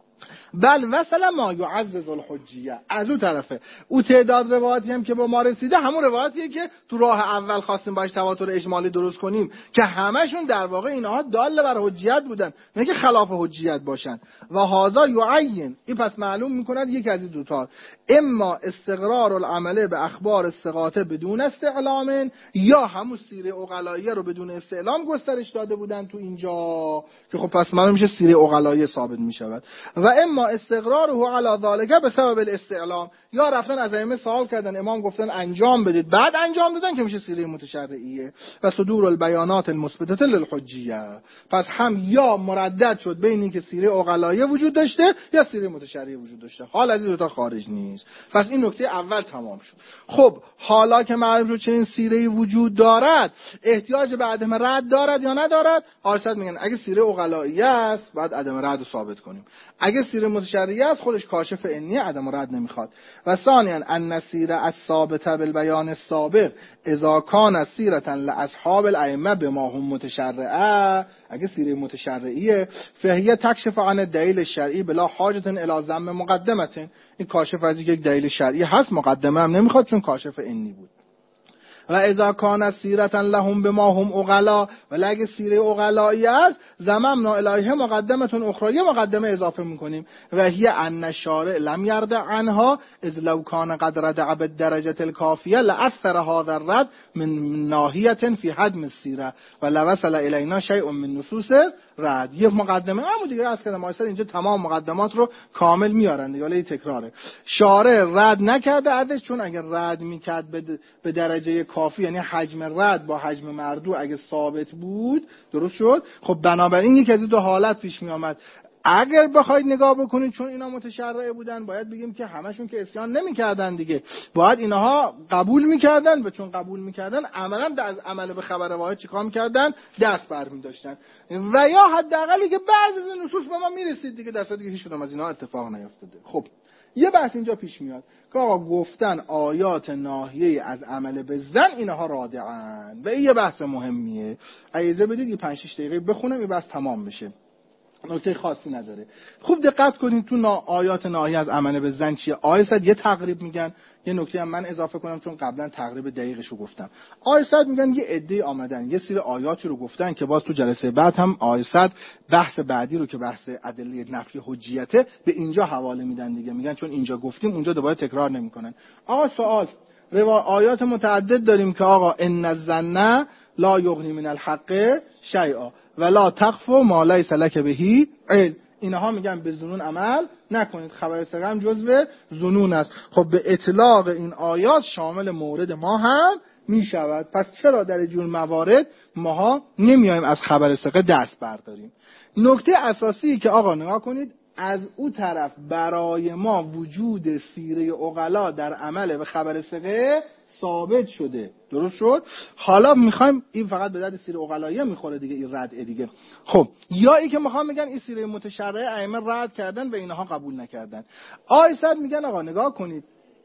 بل مثلا ما یعزز الحجیه، از اون طرفه او تعداد روایاتی هم که با ما رسیده همون روایاتیه که تو راه اول خواستیم باش تواتر اجمالی درست کنیم که همشون در واقع اینها دال بر حجیت بودن، نه که خلاف حجیت باشن. و هذا یعین، این پس معلوم میکند یک از این دو تا، اما استقرار العمله به اخبار الثقات بدون استعلام، یا همون سیره عقلاییه رو بدون استعلام گسترش داده بودن تو اینجا که خب پس معلوم میشه سیره عقلاییه ثابت میشود. و اما استقراره علی ذلک به سبب الاستعلام، یا رفتن از ائمه سوال کردن، امام گفتن انجام بدید، بعد انجام دادن که میشه سیره متشرعیه. و صدور البیانات المثبته للحجیه، پس هم یا مردد شد بین اینکه سیره عقلاییه وجود داشته یا سیره متشرعیه وجود داشته، حال از این دو تا خارج نیست. پس این نکته اول تمام شد. خب حالا که معلوم شد چنین سیره‌ای وجود دارد، احتیاج به عدم رد دارد یا ندارد؟ آیسد میگن اگه سیره عقلاییه است بعد عدم رد رو ثابت کنیم، اگه سیره متشرعیه است خودش کاشف عنی عدم رد نمیخواد. و ثانیاً ان السیره الثابته بالبیان السابق اذا کان سیرة لاصحاب الائمه بما هم متشرعه، اگه سیره متشرعیه فهیه تکشف عن الدلیل الشرعی بلا حاجة الی ذم مقدمه، این کاشف از یک دلیل شرعی هست، مقدمه هم نمیخواد چون کاشف عنی بود. و اذا کان سیرة لهم بما هم عقلا، ولی اگه سیره عقلایی است زممنا الیه مقدمه اخرى، یه مقدمه اضافه میکنیم، و هی ان الشارع لم يرد عنها اذ لو کان قد ردع بالدرجه الکافیه لاثر هذا الرد من ناحیه فی حجم السیره و لوصل الینا شیء من نصوص رد. یه مقدمه اما دیگه از کلام آیسر اینجا تمام مقدمات رو کامل میارن دیگه، ولی تکراره. شارع رد نکرده ازش، چون اگر رد میکرد به درجه کافی، یعنی حجم رد با حجم مردو اگه ثابت بود، درست شد، خب بنابراین یک از دو حالت پیش می آمد. اگر بخواید نگاه بکنید چون اینا متشرعه بودن باید بگیم که همشون که اسیان نمی‌کردن دیگه، باید اینها قبول می‌کردن و چون قبول می‌کردن عملاً از عمل به خبر واحد چیکار می‌کردن؟ دست برمی داشتن. و یا حداقلی که بعضی از نصوص به ما میرسید دیگه، در صورتی که هیچ کدوم از اینا اتفاق نیفتاده. خب یه بحث اینجا پیش میاد که آقا گفتن آیات ناهیه از عمل به زن اینها رادعن، و این یه بحث مهمیه. اجازه بدید یه پنج شش دقیقه بخونم این بحث تمام بشه، نکته خاصی نداره. خوب دقت کنید تو نا... آیات ناهی از عمل به زن چیه. آیات یه تقریب میگن، یه نکته هم من اضافه کنم چون قبلا تقریب دقیقشو گفتم. آیات میگن یه عده آمدن یه سری آیاتی رو گفتن که باز تو جلسه بعد هم آیات بحث بعدی رو که بحث ادله نفی حجیته به اینجا حواله میدن دیگه، میگن چون اینجا گفتیم اونجا دوباره تکرار نمیکنن. آقا سوال، روا آیات متعدد داریم که آقا ان الظن لا یغنی من الحق شیئا ولا تخف ما لیس لک به علم، اینها میگن به ظنون عمل نکنید، خبر ثقه هم جزو ظنون است. خب به اطلاق این آیات شامل مورد ما هم میشود، پس چرا در جور موارد ماها نمیایم از خبر ثقه دست برداریم؟ نکته اساسی که آقا نگاه کنید، از او طرف برای ما وجود سیره عقلا در عمل به خبر ثقه ثابت شده، درست شد. حالا میخوایم این فقط به درد سیره عقلاییه میخوره دیگه، این رد دیگه. خب یا ای که میخوام بگن این سیره متشرعه ائمه رد کردن و اینها قبول نکردن. آیسد میگن آقا نگاه کنید،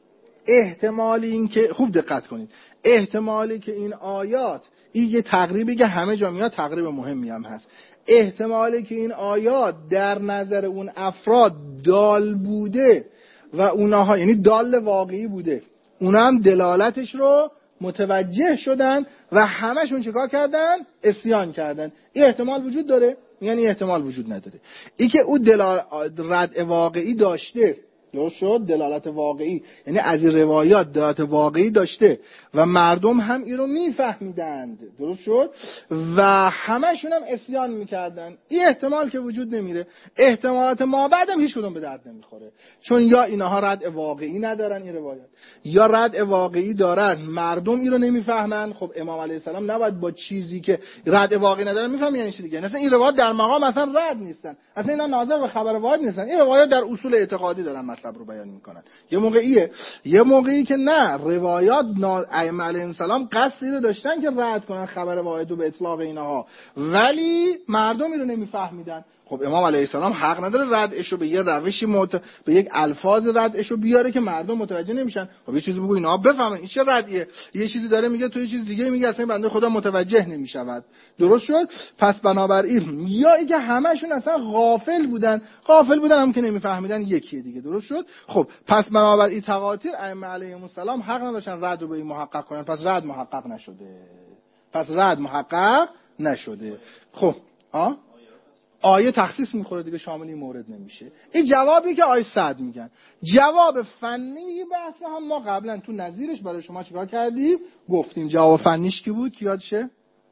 احتمالی این که خوب دقت کنید، احتمالی که این آیات این یه تقریبی که همه جا میاد تقریب مهمی هم هست، احتمالی که این آیات در نظر اون افراد دال بوده و اونها یعنی دال واقعی بوده، اونا هم دلالتش رو متوجه شدن و همشون چیکار کردن؟ اسیان کردن. این احتمال وجود داره؟ یعنی احتمال وجود نداره. این که او دلال رد واقعی داشته، درست شد، دلالت واقعی یعنی از این روایات دلالت واقعی داشته و مردم هم این رو میفهمیدند، درست شد، و همشون هم اسیان میکردن. این احتمال که وجود نمیره. احتمالات ما بعدم هیچ کدوم به درد نمیخوره، چون یا اینها رد واقعی ندارن این روایات، یا رد واقعی دارن مردم این رو نمیفهمن. خب امام علیه السلام نباید با چیزی که رد واقعی ندارن میفهمن یعنی چی دیگه، مثلا این روایات در مقام مثلا رد نیستن، اصلا اینا ناظر به خبر واحد نیستن، این روایات در اصول اعتقادی دارن مطلب رو بیان میکنن. یه موقعیه، یه موقعی که نه، روایات ائمه علیهم السلام قصدی رو داشتن که رد کنن خبر واحد رو به اطلاق اینها، ولی مردم این رو نمیفهمیدن. خب امام علیه السلام حق نداره ردشو به یه روشی مت... به یک الفاظ ردشو بیاره که مردم متوجه نمیشن. خب یه چیزی بگو اینا بفهمن این چه ردیه، یه چیزی داره میگه تو یه چیز دیگه میگه، اصلا بنده خدا متوجه نمیشود. درست شد؟ پس بنابراین یا اینکه همشون اصلا غافل بودن، غافل بودن هم که نمیفهمیدن یکیه دیگه. درست شد؟ خب پس بنابراین تقاطیر ائمه علیهم السلام حق نداشتن رد رو به این محقق کنن، پس رد محقق نشده. پس رد محقق نشده. خب ها آیه تخصیص میخوره دیگه، شامل این مورد نمیشه. این جوابی که آیه صد میگن. جواب فنی بحث هم ما قبلا تو نظیرش برای شما چیکار کردیم؟ گفتیم. جواب فنیش کی بود؟ کی یادشه؟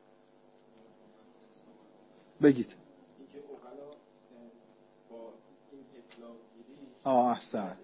بگید. آه احسن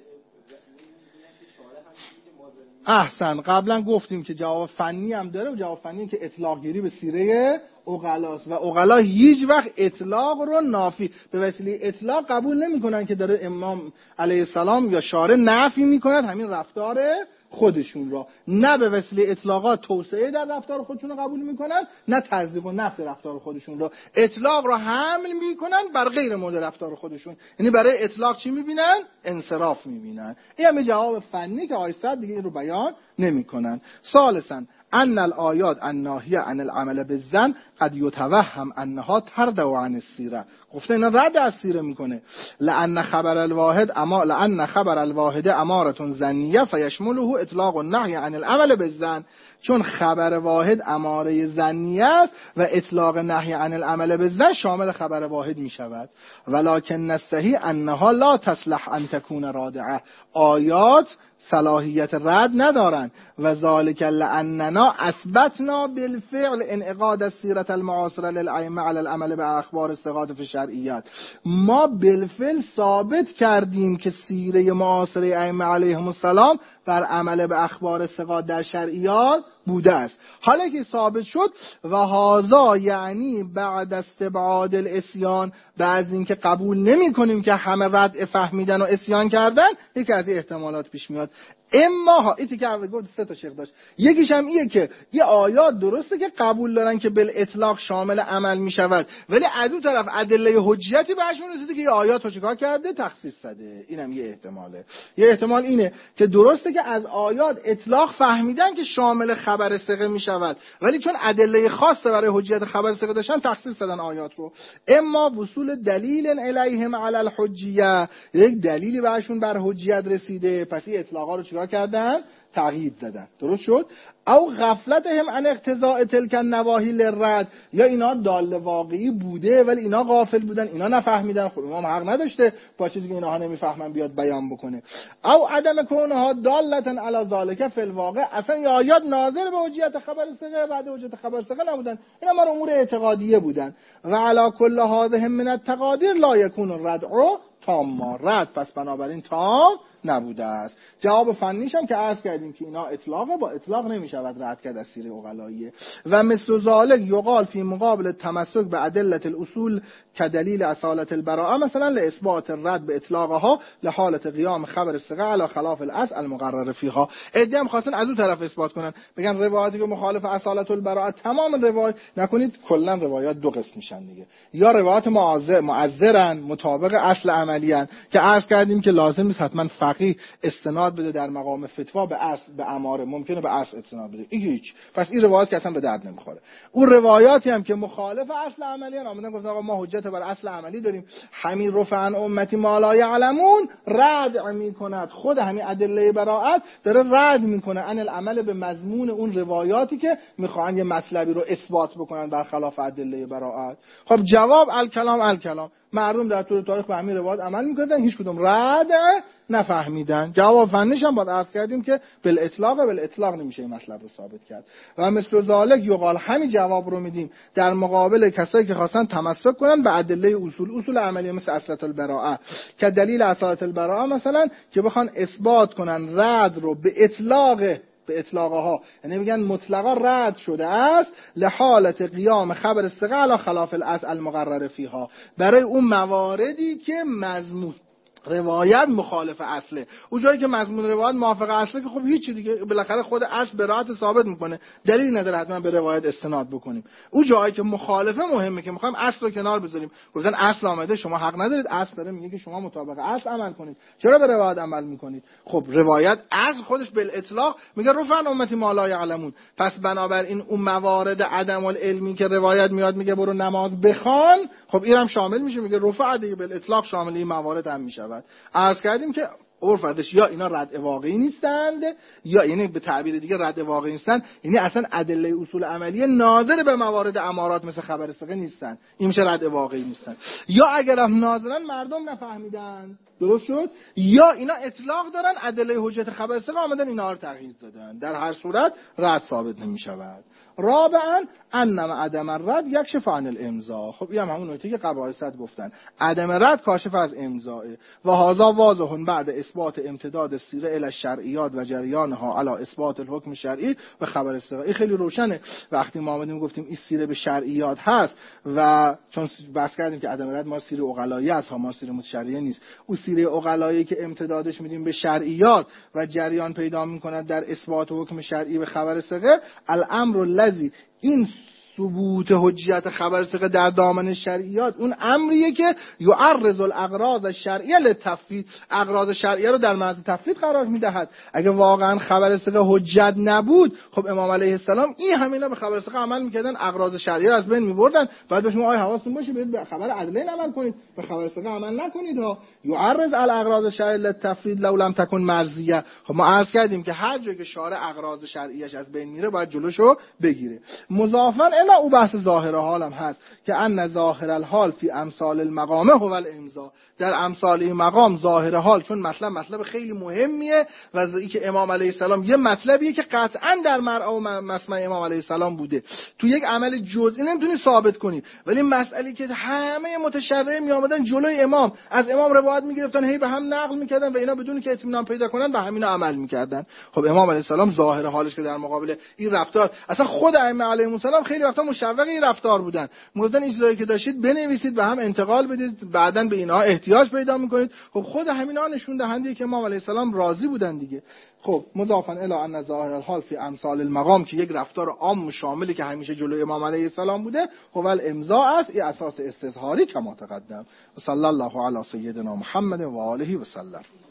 احسن قبلا گفتیم که جواب فنی هم داره و جواب فنی که اطلاق گیری به سیره عقلاست و عقلا هیچ وقت اطلاق رو نافی به وسیله اطلاق قبول نمی‌کنن که داره امام علیه السلام یا شارع نفی می‌کند همین رفتار خودشون را، نه به وسیله اطلاقات توسعه در رفتار خودشون رو قبول میکنن، نه تصدیق و نفی رفتار خودشون را. اطلاق را حمل میکنن بر غیر مورد رفتار خودشون، یعنی برای اطلاق چی میبینن؟ انصراف میبینن. این همه جواب فنی که آیسته دیگه این رو بیان نمیکنن. ثالثاً ان الآیات الناهیه عن العمل بالظن قد یتوهم انها تردع عن السیره. گفته اینا رد از سیره میکنه. لان خبر الواحد اما لان خبر الواحد اماره ظنیه فیشمله اطلاق النهی عن العمل بالظن. چون خبر واحد اماره ظنیه است و اطلاق نهی عن العمل بالظن شامل خبر واحد میشود. ولکن الصحیح انها لا تصلح ان تكون رادعه. آیات صلاحیت رد ندارن و ذالک لاننا اثبتنا بالفعل انعقاد السیره المعاصره للائمه على العمل باخبار الثقات في الشرعیات. ما بالفعل ثابت کردیم که سیره معاصره ائمه علیهم السلام بر عمل به اخبار ثقات در شرعیات بوده است. حالا که ثابت شد و هذا یعنی بعد استبعاد الاسیان، بعد اینکه قبول نمی کنیم که همه رد فهمیدن و اسیان کردن، یکی از این احتمالات پیش میاد. اما ها ایتی که اول گفت سه تا شیخ داشت، یکیش هم اینه که یه آیات درسته که قبول دارن که بالاطلاق شامل عمل می شود، ولی از اون طرف ادله حجتی بهشون رسیده که یه آیات رو چیکار کرده؟ تخصیص زده. اینم یه احتماله. یه احتمال اینه که درسته که از آیات اطلاق فهمیدن که شامل خبر ثقه می شود، ولی چون ادله خاصه برای حجیت خبر ثقه داشتن تخصیص دادن آیات رو. اما وصول دلیل الیهم علی الحجیه، یک دلیلی بهشون بر حجیت رسیده، پس این اطلاقا رو چیکار کردن؟ تقیید زدن. درست شد؟ او غفلتهم عن اقتضاء تلک النواهی للرد، یا اینا دال واقعی بوده ولی اینا غافل بودن، اینا نفهمیدن. خب امام حق نداشته با چیزی که اینها نمیفهمن بیاد بیان بکنه. او عدم کونها دالتا علی ذالک فی الواقع، اصلا این آیات ناظر به حجیت خبر ثقه، رد حجیت خبر ثقه نبودن، اینا ما امور اعتقادیه بودن. و علی کل هذه من التقادیر لا یکون الردع تاما، رد پس بنابراین تام نبوده است. جواب فنیش هم که عرض کردیم که اینا اطلاقه، با اطلاق نمیشود رد کرد از سیره عقلاییه. و مثل ذالک یقال فی مقابل تمسک به ادله الاصول کدلیل اصالة البراءه، مثلا لاثبات الرد به اطلاقها لحالت قیام خبر الثقه علی خلاف الاصل المقرر فیها. ادعا خواستن از اون طرف اثبات کنن، بگن روایاتی که مخالف اصالة البراءه تمام روایت نکنید، کلا روایات دو قسم میشن دیگه، یا روایات معذر معذرن مطابق اصل عملیان که عرض کردیم که لازم نیست حتما فقیه استناد بده در مقام فتوا به اصل به اماره، ممکنه به اصل استناد بده، این هیچ. پس این روایات که اصلا به درد نمیخوره. اون روایاتی هم که مخالف اصل عملیان آمدن گفتن آقا ما حجت بر اصل عملی داریم، همین رفع عن امتی ما لا یعلمون رد میکند، خود همین ادله براءت داره رد میکنه عن العمل به مضمون اون روایاتی که میخوان یه مطلبی رو اثبات بکنن برخلاف ادله براءت. خب جواب الکلام الکلام، مردم در طول تاریخ به همین روایات عمل میکردن، هیچ کدوم رد نفهمیدن. جواب فنیش هم باید عرض کردیم که بالاطلاق بالاطلاق نمیشه این مطلب رو ثابت کرد. و مثل ذالک یقال، همین جواب رو میدیم در مقابل کسایی که خواستن تمسک کنن به ادله اصول اصول عملی مثل اصلة البراءه که دلیل اصالة البراءه مثلا که بخوان اثبات کنن رد رو به اطلاق به اطلاقها، یعنی میگن مطلقا رد شده است لحالت قیام خبر الثقه علی خلاف الاصل المقرر فیها، برای اون مواردی که مضمون روایت مخالف اصله. اون جایی که مضمون روایت موافق اصله که خب هیچ دیگه، بالاخره خود اصل به راحت ثابت میکنه، دلیل نداره حتما به روایت استناد بکنیم. اون جایی که مخالفه مهمه که میخوایم اصل رو کنار بذاریم. گفتن اصل آمده، شما حق ندارید، اصل داره میگه که شما مطابق اصل عمل کنید، چرا به روایت عمل میکنید؟ خب روایت اصل خودش بالاطلاق میگه رفعن امتی ما لا یعلمون. پس بنابراین اون موارد عدم العلمی که روایت میاد میگه برو نماز بخوان، خب اینم شامل میشه، میگه رفع دیگه بالاطلاق شامل این موارد هم میشود. عرض کردیم که عرفش یا اینا رد واقعی نیستند، یا یعنی به تعبیر دیگه رد واقعی نیستند، یعنی اصلا ادله اصول عملیه ناظر به موارد امارات مثل خبر ثقه نیستند، این میشه رد واقعی نیستند. یا اگر هم ناظرن مردم نفهمیدن، درست شد، یا اینا اطلاق دارن ادله حجت خبر ثقه آمدن اینا رو تغییر دادن، در هر صورت رد ثابت نمیشود. رابعا انما عدم الرد یکشف عن الامضاء. خب این هم همون نکته که قبایست گفتن، عدم رد کاشف از امضاء و هذا واضح بعد اثبات امتداد السیره الی الشرعیات و جریانها علی اثبات الحکم شرعی و خبر الثقه. این خیلی روشنه. وقتی ما آمدیم گفتیم این سیره به شرعیات هست و چون بحث کردیم که عدم رد ما سیره عقلایی است ها، ما سیره متشرعیه نیست، اون سیره عقلایی که امتدادش میدیم به شرعیات و جریان پیدا میکند در اثبات حکم شرعی و خبر ثقه، الامر الذی، این ثبوت حجیت خبر ثقه در دامن شرعیات اون امریه که یعرض الاغراض الشرعیه للتفویض، اغراض شرعیه رو در معرض تفویض قرار میدهد. اگه واقعا خبر ثقه حجت نبود، خب امام علیه السلام این همینا به خبر ثقه عمل میکردن، اغراض شرعیه رو از بین میبردن. بعد بهشون آی حواستون باشه برید به خبر عدلین عمل کنید، به خبر ثقه عمل نکنید ها. یعرض الاغراض الشرعیه للتفویض لو لم تکن مرضیه. خب ما عرض کردیم که هر جایی که شارع اغراض شرعیه‌اش از بین میره باید جلوشو بگیره. مضافاً او بحث ظاهر حال هم هست که ان ظاهر الحال فی امثال المقامه هو الامضاء. در امثال این مقام ظاهر حال چون مطلب مطلب خیلی مهمیه و این که امام علیه السلام یه مطلبیه که قطعا در مرعا و مسمع امام علیه السلام بوده، تو یک عمل جزئی نمیتونی ثابت کنی، ولی مسئله که همه متشرع می آمدن جلوی امام از امام روایت میگرفتن، هی به هم نقل میکردن و اینا بدون که اطمینان پیدا کنن به همین عمل میکردن. خب امام علیه السلام ظاهر حالش که در مقابل این رفتار، اصلا خود ائمه علیهم السلام خیلی وقتا مشوق این رفتار بودن، گفتن این چیزایی که داشتید بنویسید و هم انتقال بدید، بعداً به اینها احتیاج پیدا میکنید. خب خود همینا نشون دهنده که امام علیه السلام راضی بودن دیگه. خب مضافاً الی ان ظاهر الحال فی امثال المقام که یک رفتار عام شاملی که همیشه جلوی امام علیه السلام بوده، هو الامضاء است، این اساس استظهاری کما تقدم. صلی الله علی سیدنا محمد و آله و سلم.